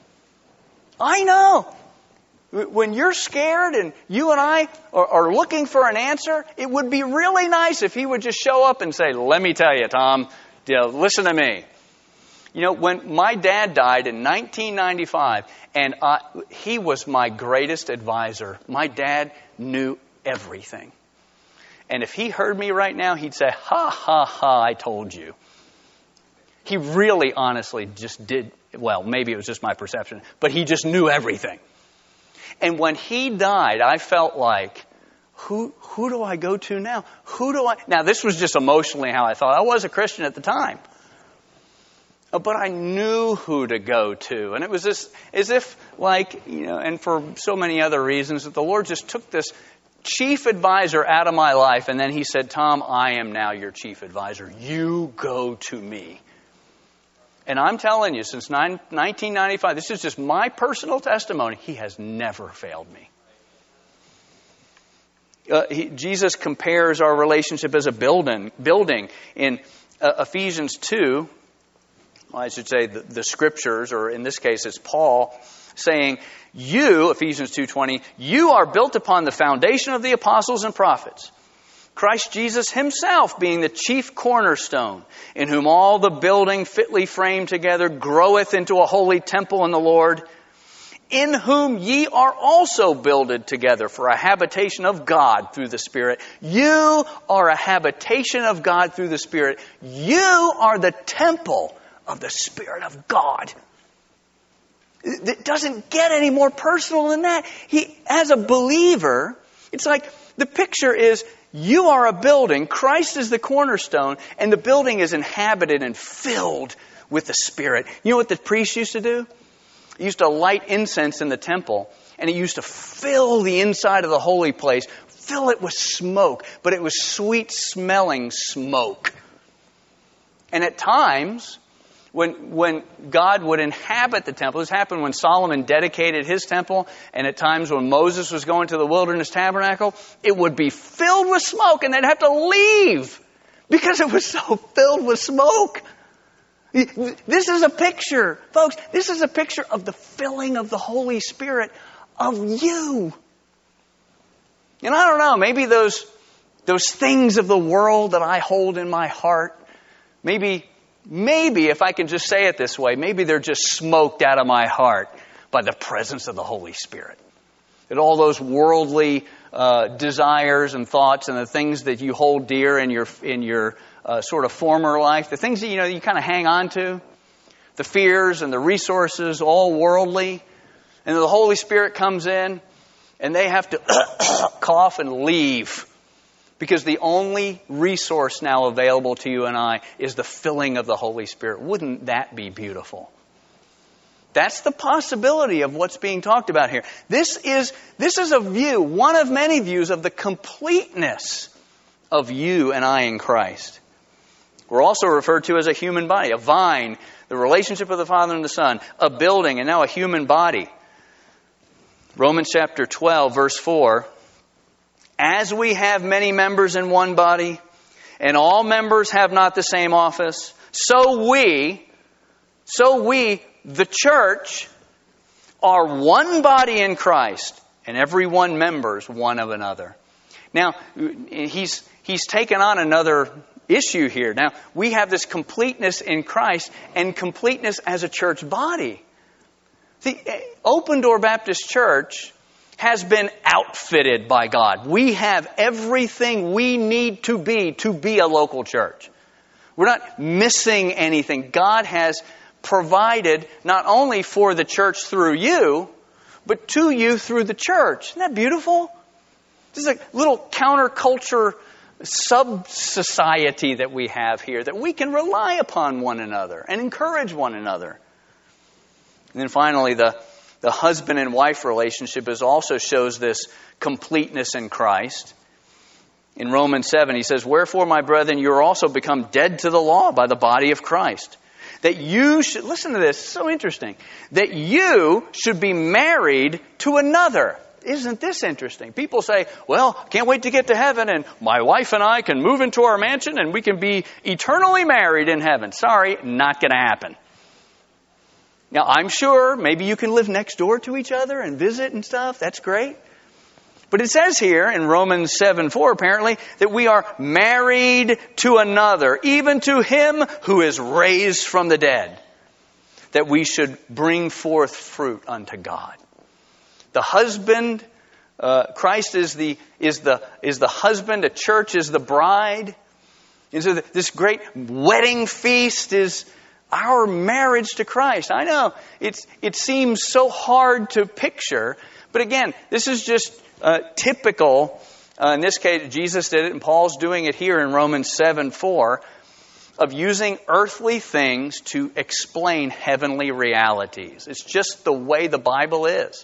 I know. When you're scared and you and I are looking for an answer, it would be really nice if he would just show up and say, let me tell you, Tom, listen to me. When my dad died in 1995, and he was my greatest advisor. My dad knew everything. And if he heard me right now, he'd say, ha, ha, ha, I told you. He really honestly just did, well, maybe it was just my perception, but he just knew everything. And when he died, I felt like, who do I go to now? Now, this was just emotionally how I thought. I was a Christian at the time. But I knew who to go to. And it was as if, and for so many other reasons, that the Lord just took this chief advisor out of my life. And then he said, Tom, I am now your chief advisor. You go to me. And I'm telling you, since 1995, this is just my personal testimony, he has never failed me. Jesus compares our relationship as a building. In Ephesians 2, I should say the Scriptures, or in this case it's Paul, saying, you, Ephesians 2:20, you are built upon the foundation of the apostles and prophets, Christ Jesus himself being the chief cornerstone, in whom all the building fitly framed together groweth into a holy temple in the Lord, in whom ye are also builded together for a habitation of God through the Spirit. You are a habitation of God through the Spirit. You are the temple of the Spirit of God. It doesn't get any more personal than that. As a believer, it's like the picture is you are a building, Christ is the cornerstone, and the building is inhabited and filled with the Spirit. You know what the priest used to do? He used to light incense in the temple, and he used to fill the inside of the holy place, fill it with smoke, but it was sweet-smelling smoke. And at times, when God would inhabit the temple, this happened when Solomon dedicated his temple, and at times when Moses was going to the wilderness tabernacle, it would be filled with smoke, and they'd have to leave because it was so filled with smoke. This is a picture, folks, this is a picture of the filling of the Holy Spirit of you. And I don't know, maybe those things of the world that I hold in my heart, maybe if I can just say it this way, maybe they're just smoked out of my heart by the presence of the Holy Spirit. That all those worldly desires and thoughts and the things that you hold dear in your sort of former life, the things that you kind of hang on to, the fears and the resources, all worldly, and the Holy Spirit comes in and they have to cough and leave. Because the only resource now available to you and I is the filling of the Holy Spirit. Wouldn't that be beautiful? That's the possibility of what's being talked about here. This is a view, one of many views of the completeness of you and I in Christ. We're also referred to as a human body, a vine, the relationship of the Father and the Son, a building, and now a human body. Romans chapter 12, verse 4. As we have many members in one body, and all members have not the same office, so we, the church, are one body in Christ, and every one members one of another. Now, he's taken on another issue here. Now, we have this completeness in Christ and completeness as a church body. See, Open Door Baptist Church has been outfitted by God. We have everything we need to be a local church. We're not missing anything. God has provided not only for the church through you, but to you through the church. Isn't that beautiful? This is a little counterculture sub-society that we have here, that we can rely upon one another and encourage one another. And then finally, the husband and wife relationship also shows this completeness in Christ. In Romans 7, he says, "Wherefore, my brethren, you are also become dead to the law by the body of Christ. That you should," listen to this, so interesting, "that you should be married to another." Isn't this interesting? People say, well, can't wait to get to heaven and my wife and I can move into our mansion and we can be eternally married in heaven. Sorry, not going to happen. Now, I'm sure maybe you can live next door to each other and visit and stuff. That's great. But it says here in Romans 7:4, apparently, that we are married to another, even to Him who is raised from the dead, that we should bring forth fruit unto God. The husband, Christ is the husband, the church is the bride. And so this great wedding feast is our marriage to Christ. I know it seems so hard to picture, but again, this is just typical. In this case, Jesus did it, and Paul's doing it here in Romans 7:4, of using earthly things to explain heavenly realities. It's just the way the Bible is.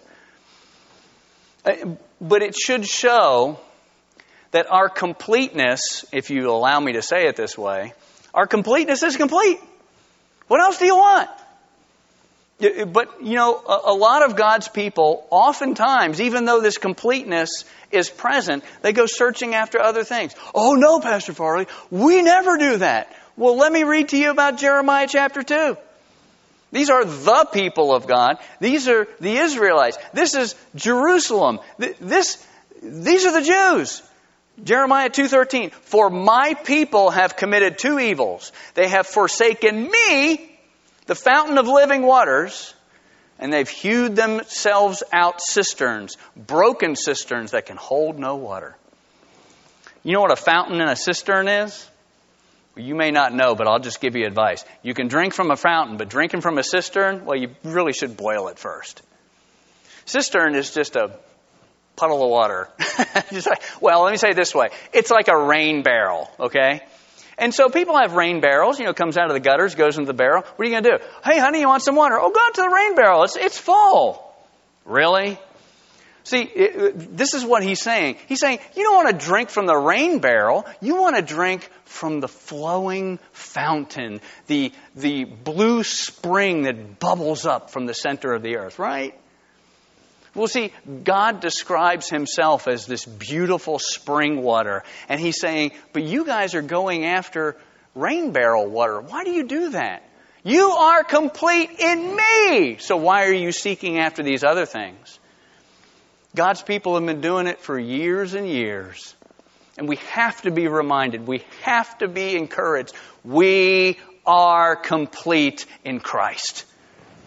But it should show that our completeness, if you allow me to say it this way, our completeness is complete. What else do you want? But, a lot of God's people, oftentimes, even though this completeness is present, they go searching after other things. Oh, no, Pastor Farley, we never do that. Well, let me read to you about Jeremiah chapter 2. These are the people of God. These are the Israelites. This is Jerusalem. These are the Jews. Jeremiah 2:13. "For my people have committed two evils. They have forsaken me, the fountain of living waters, and they've hewed themselves out cisterns, broken cisterns that can hold no water." You know what a fountain and a cistern is? Well, you may not know, but I'll just give you advice. You can drink from a fountain, but drinking from a cistern, well, you really should boil it first. Cistern is just a puddle of water. Well, let me say it this way. It's like a rain barrel, okay? And so people have rain barrels, comes out of the gutters, goes into the barrel. What are you going to do? Hey, honey, you want some water? Oh, go out to the rain barrel. It's full. Really? See, this is what he's saying. He's saying, you don't want to drink from the rain barrel. You want to drink from the flowing fountain, the blue spring that bubbles up from the center of the earth, right? Well, see, God describes Himself as this beautiful spring water. And He's saying, but you guys are going after rain barrel water. Why do you do that? You are complete in me. So why are you seeking after these other things? God's people have been doing it for years and years. And we have to be reminded. We have to be encouraged. We are complete in Christ.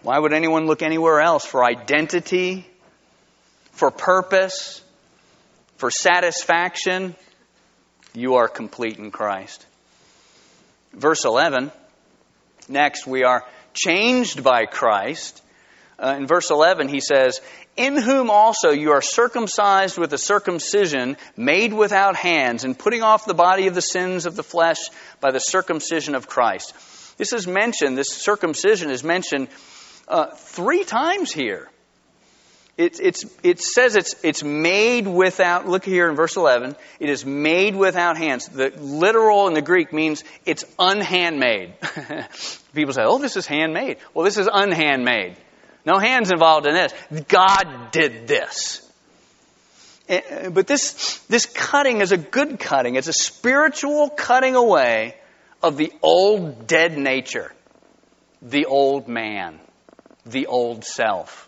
Why would anyone look anywhere else for identity, for purpose, for satisfaction? You are complete in Christ. Verse 11, next we are changed by Christ. In verse 11 he says, in whom also you are circumcised with a circumcision made without hands, and putting off the body of the sins of the flesh by the circumcision of Christ. This is mentioned, this circumcision is mentioned 3 times here. It says it's made without, look here in verse 11, it is made without hands. The literal in the Greek means it's unhandmade. People say, oh, this is handmade. Well, this is unhandmade. No hands involved in this. God did this. But this cutting is a good cutting. It's a spiritual cutting away of the old dead nature, the old man, the old self.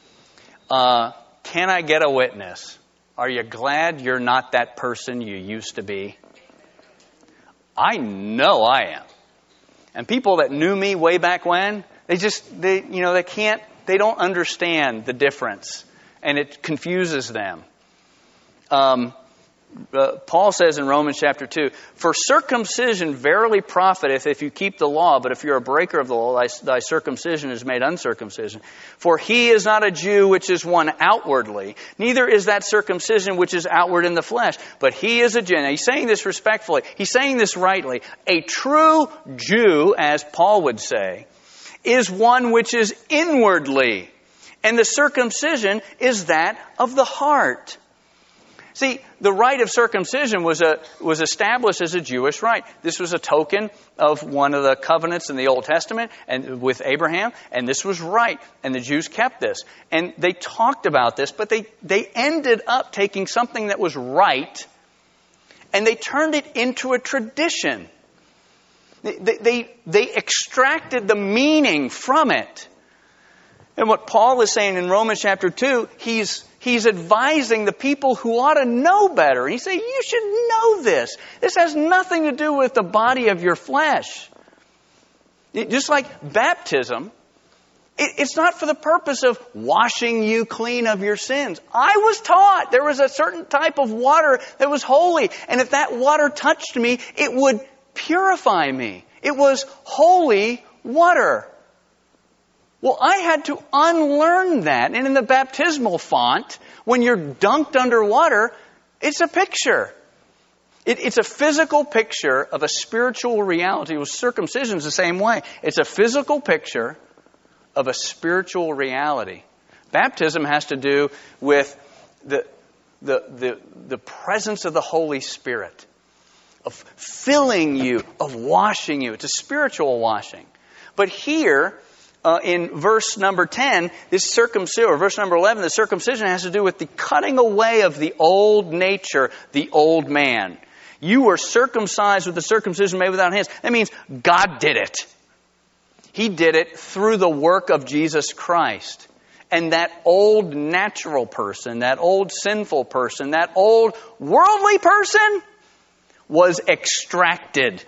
Can I get a witness? Are you glad you're not that person you used to be? I know I am. And people that knew me way back when, they don't understand the difference, and it confuses them. Paul says in Romans chapter 2, for circumcision verily profiteth if you keep the law, but if you're a breaker of the law, thy circumcision is made uncircumcision. For he is not a Jew which is one outwardly, neither is that circumcision which is outward in the flesh, but he is a Jew. Now he's saying this respectfully, he's saying this rightly. A true Jew, as Paul would say, is one which is inwardly, and the circumcision is that of the heart. See, the rite of circumcision was established as a Jewish rite. This was a token of one of the covenants in the Old Testament and with Abraham, and this was right, and the Jews kept this. And they talked about this, but they ended up taking something that was right, and they turned it into a tradition. They extracted the meaning from it. And what Paul is saying in Romans chapter 2, he's advising the people who ought to know better. He's saying, you should know this. This has nothing to do with the body of your flesh. Just like baptism, it's not for the purpose of washing you clean of your sins. I was taught there was a certain type of water that was holy, and if that water touched me, it would purify me. It was holy water. Well, I had to unlearn that. And in the baptismal font, when you're dunked underwater, it's a picture. It's a physical picture of a spiritual reality. Well, circumcision is the same way. It's a physical picture of a spiritual reality. Baptism has to do with the presence of the Holy Spirit, of filling you, of washing you. It's a spiritual washing. But here, in verse number 10, this circumcision, or verse number 11, the circumcision has to do with the cutting away of the old nature, the old man. You were circumcised with the circumcision made without hands. That means God did it. He did it through the work of Jesus Christ. And that old natural person, that old sinful person, that old worldly person was extracted.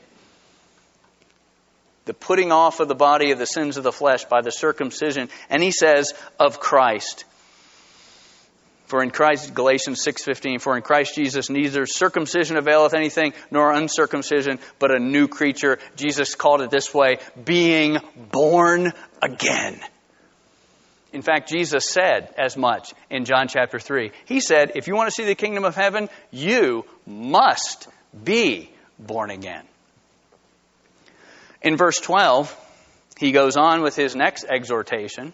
The putting off of the body of the sins of the flesh by the circumcision. And he says, of Christ. For in Christ, Galatians 6:15, for in Christ Jesus neither circumcision availeth anything, nor uncircumcision, but a new creature. Jesus called it this way, being born again. In fact, Jesus said as much in John chapter 3. He said, if you want to see the kingdom of heaven, you must be born again. In verse 12, he goes on with his next exhortation,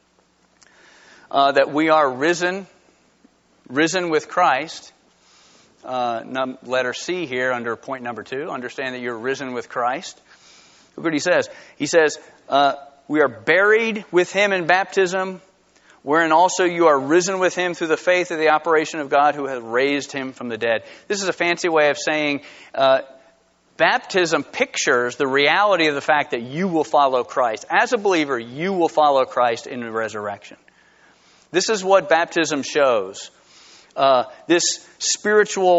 that we are risen with Christ. Letter C here under point number 2. Understand that you're risen with Christ. Look what he says. He says, we are buried with him in baptism, wherein also you are risen with him through the faith of the operation of God who has raised him from the dead. This is a fancy way of saying baptism pictures the reality of the fact that you will follow Christ. As a believer, you will follow Christ in the resurrection. This is what baptism shows. This spiritual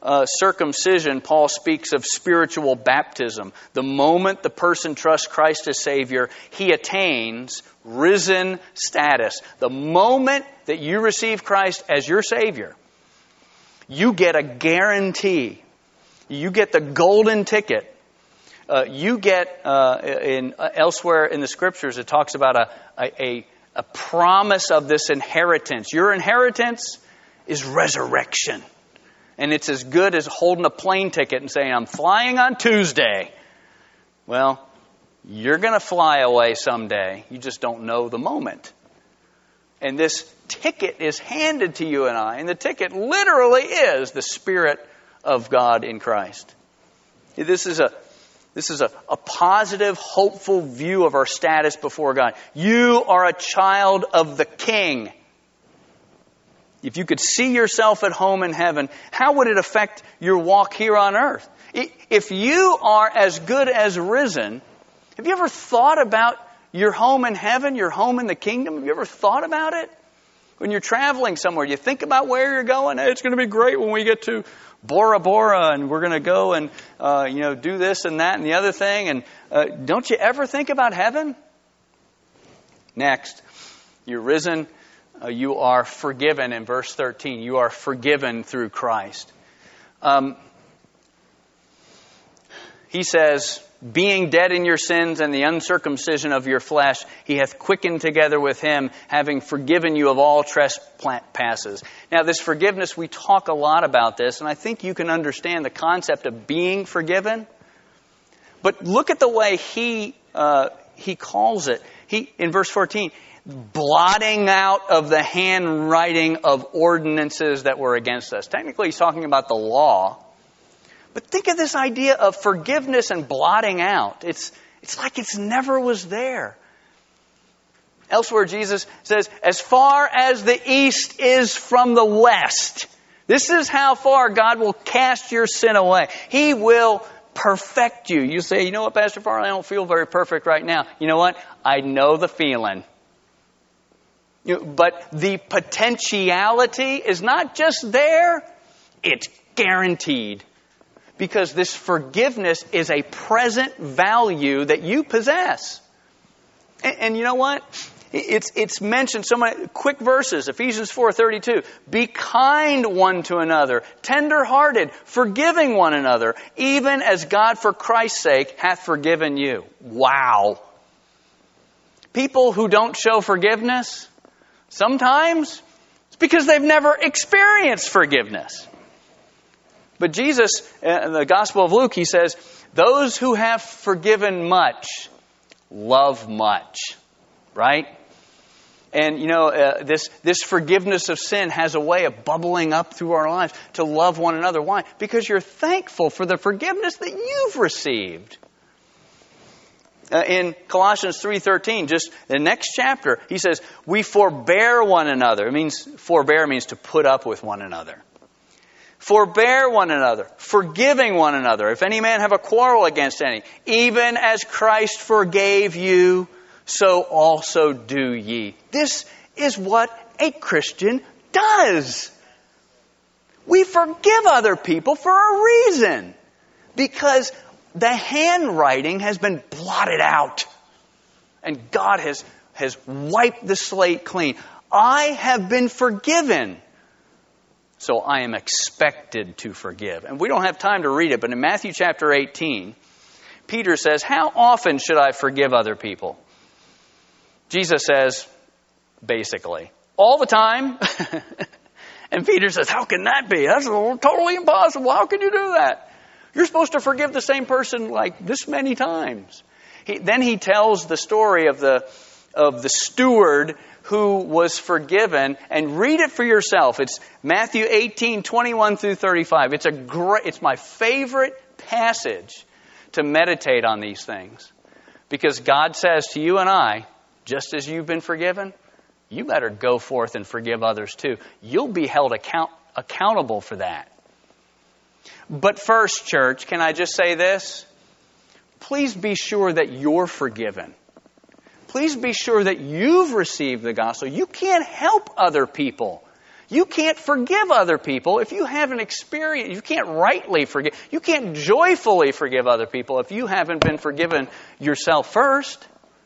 circumcision, Paul speaks of spiritual baptism. The moment the person trusts Christ as Savior, he attains risen status. The moment that you receive Christ as your Savior, you get a guarantee. You get the golden ticket. You get, elsewhere in the Scriptures, it talks about a promise of this inheritance. Your inheritance is resurrection. And it's as good as holding a plane ticket and saying, I'm flying on Tuesday. Well, you're going to fly away someday. You just don't know the moment. And this ticket is handed to you and I. And the ticket literally is the Spirit of God in Christ. This is a positive, hopeful view of our status before God. You are a child of the King. If you could see yourself at home in heaven, how would it affect your walk here on earth? If you are as good as risen, have you ever thought about your home in heaven, your home in the kingdom? Have you ever thought about it? When you're traveling somewhere, you think about where you're going. Hey, it's going to be great when we get to Bora Bora, and we're going to go and do this and that and the other thing. And don't you ever think about heaven? Next, you're risen. You are forgiven in verse 13. You are forgiven through Christ. He says, being dead in your sins and the uncircumcision of your flesh, He hath quickened together with Him, having forgiven you of all trespasses. Now, this forgiveness, we talk a lot about this, and I think you can understand the concept of being forgiven. But look at the way he calls it. In verse 14, blotting out of the handwriting of ordinances that were against us. Technically, he's talking about the law. But think of this idea of forgiveness and blotting out. It's like it's never was there. Elsewhere, Jesus says, as far as the east is from the west, this is how far God will cast your sin away. He will perfect you. You say, you know what, Pastor Farley, I don't feel very perfect right now. You know what? I know the feeling. But the potentiality is not just there, it's guaranteed. Because this forgiveness is a present value that you possess. And you know what? It's mentioned so many quick verses. Ephesians 4:32. Be kind one to another, tender-hearted, forgiving one another, even as God for Christ's sake hath forgiven you. Wow. People who don't show forgiveness, sometimes it's because they've never experienced forgiveness. But Jesus, in the Gospel of Luke, He says, those who have forgiven much, love much. Right? And, this forgiveness of sin has a way of bubbling up through our lives to love one another. Why? Because you're thankful for the forgiveness that you've received. In Colossians 3:13, just the next chapter, he says, we forbear one another. Forbear means to put up with one another. Forbear one another, forgiving one another. If any man have a quarrel against any, even as Christ forgave you, so also do ye. This is what a Christian does. We forgive other people for a reason. Because the handwriting has been blotted out. And God has wiped the slate clean. I have been forgiven. So I am expected to forgive. And we don't have time to read it, but in Matthew chapter 18, Peter says, how often should I forgive other people? Jesus says, basically, all the time. And Peter says, how can that be? That's totally impossible. How can you do that? You're supposed to forgive the same person like this many times. Then he tells the story of the steward who was forgiven, and read it for yourself. It's Matthew 18:21 through 35. It's my favorite passage to meditate on these things. Because God says to you and I, just as you've been forgiven, you better go forth and forgive others too. You'll be held accountable for that. But first, church, can I just say this? Please be sure that you're forgiven. Please be sure that you've received the gospel. You can't help other people. You can't forgive other people if you haven't experienced, you can't rightly forgive, you can't joyfully forgive other people if you haven't been forgiven yourself first.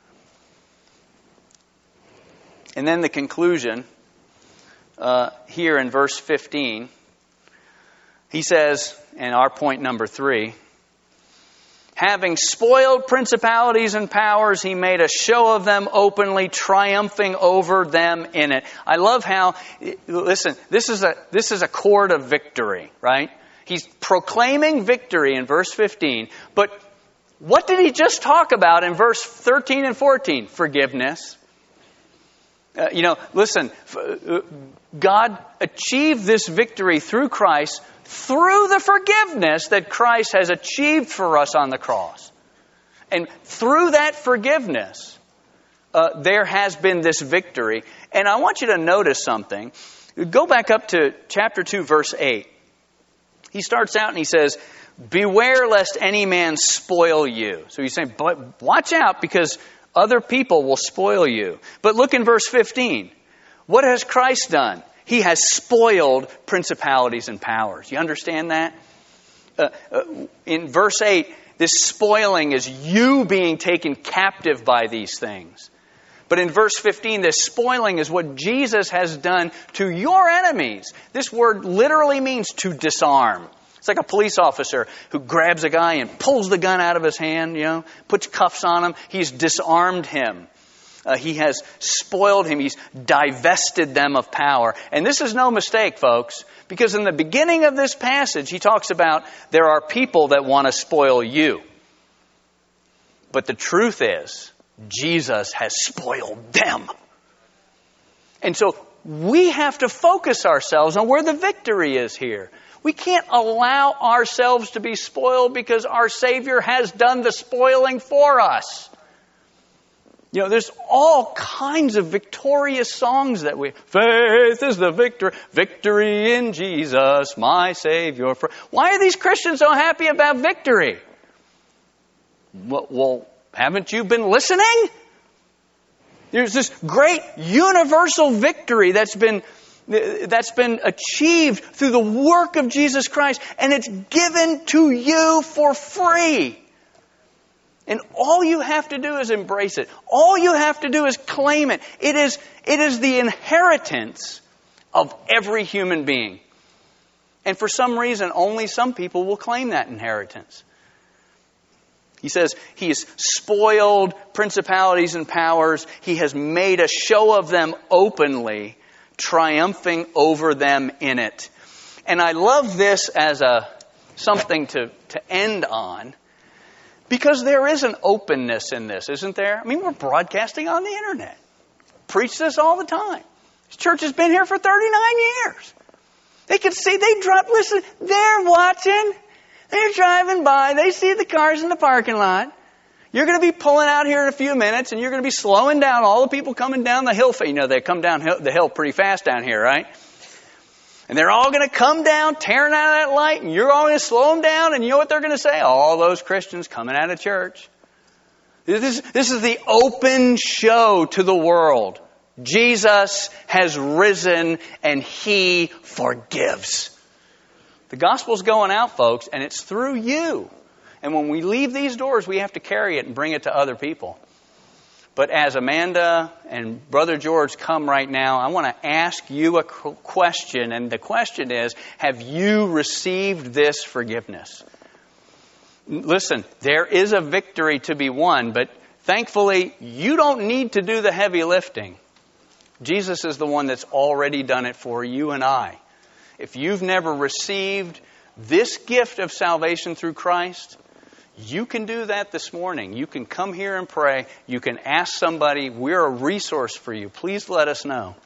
And then the conclusion here in verse 15, he says, and our point number 3, having spoiled principalities and powers, he made a show of them openly, triumphing over them in it. I love how, listen, this is a chord of victory, right? He's proclaiming victory in verse 15, but what did he just talk about in verse 13 and 14? Forgiveness. Listen, God achieved this victory through Christ, through the forgiveness that Christ has achieved for us on the cross. And through that forgiveness, there has been this victory. And I want you to notice something. Go back up to chapter 2, verse 8. He starts out and he says, beware lest any man spoil you. So he's saying, but watch out because other people will spoil you. But look in verse 15. What has Christ done? He has spoiled principalities and powers. You understand that? In verse 8, this spoiling is you being taken captive by these things. But in verse 15, this spoiling is what Jesus has done to your enemies. This word literally means to disarm. It's like a police officer who grabs a guy and pulls the gun out of his hand, puts cuffs on him. He's disarmed him. He has spoiled him. He's divested them of power. And this is no mistake, folks, because in the beginning of this passage, he talks about there are people that want to spoil you. But the truth is, Jesus has spoiled them. And so we have to focus ourselves on where the victory is here. We can't allow ourselves to be spoiled because our Savior has done the spoiling for us. There's all kinds of victorious songs that faith is the victory, victory in Jesus, my Savior. Why are these Christians so happy about victory? Well, haven't you been listening? There's this great universal victory that's been achieved through the work of Jesus Christ, and it's given to you for free. And all you have to do is embrace it. All you have to do is claim it. It is the inheritance of every human being. And for some reason, only some people will claim that inheritance. He says he has spoiled principalities and powers. He has made a show of them openly, triumphing over them in it. And I love this as something to end on, because there is an openness in this, isn't there? I mean, we're broadcasting on the internet. Preach this all the time. This church has been here for 39 years. They can see, listen, they're watching. They're driving by. They see the cars in the parking lot. You're going to be pulling out here in a few minutes, and you're going to be slowing down all the people coming down the hill. They come down the hill pretty fast down here, right? And they're all going to come down, tearing out of that light, and you're all going to slow them down, and you know what they're going to say? All those Christians coming out of church. This is the open show to the world. Jesus has risen, and He forgives. The gospel's going out, folks, and it's through you. And when we leave these doors, we have to carry it and bring it to other people. But as Amanda and Brother George come right now, I want to ask you a question. And the question is, have you received this forgiveness? Listen, there is a victory to be won, but thankfully, you don't need to do the heavy lifting. Jesus is the one that's already done it for you and I. If you've never received this gift of salvation through Christ, you can do that this morning. You can come here and pray. You can ask somebody. We're a resource for you. Please let us know.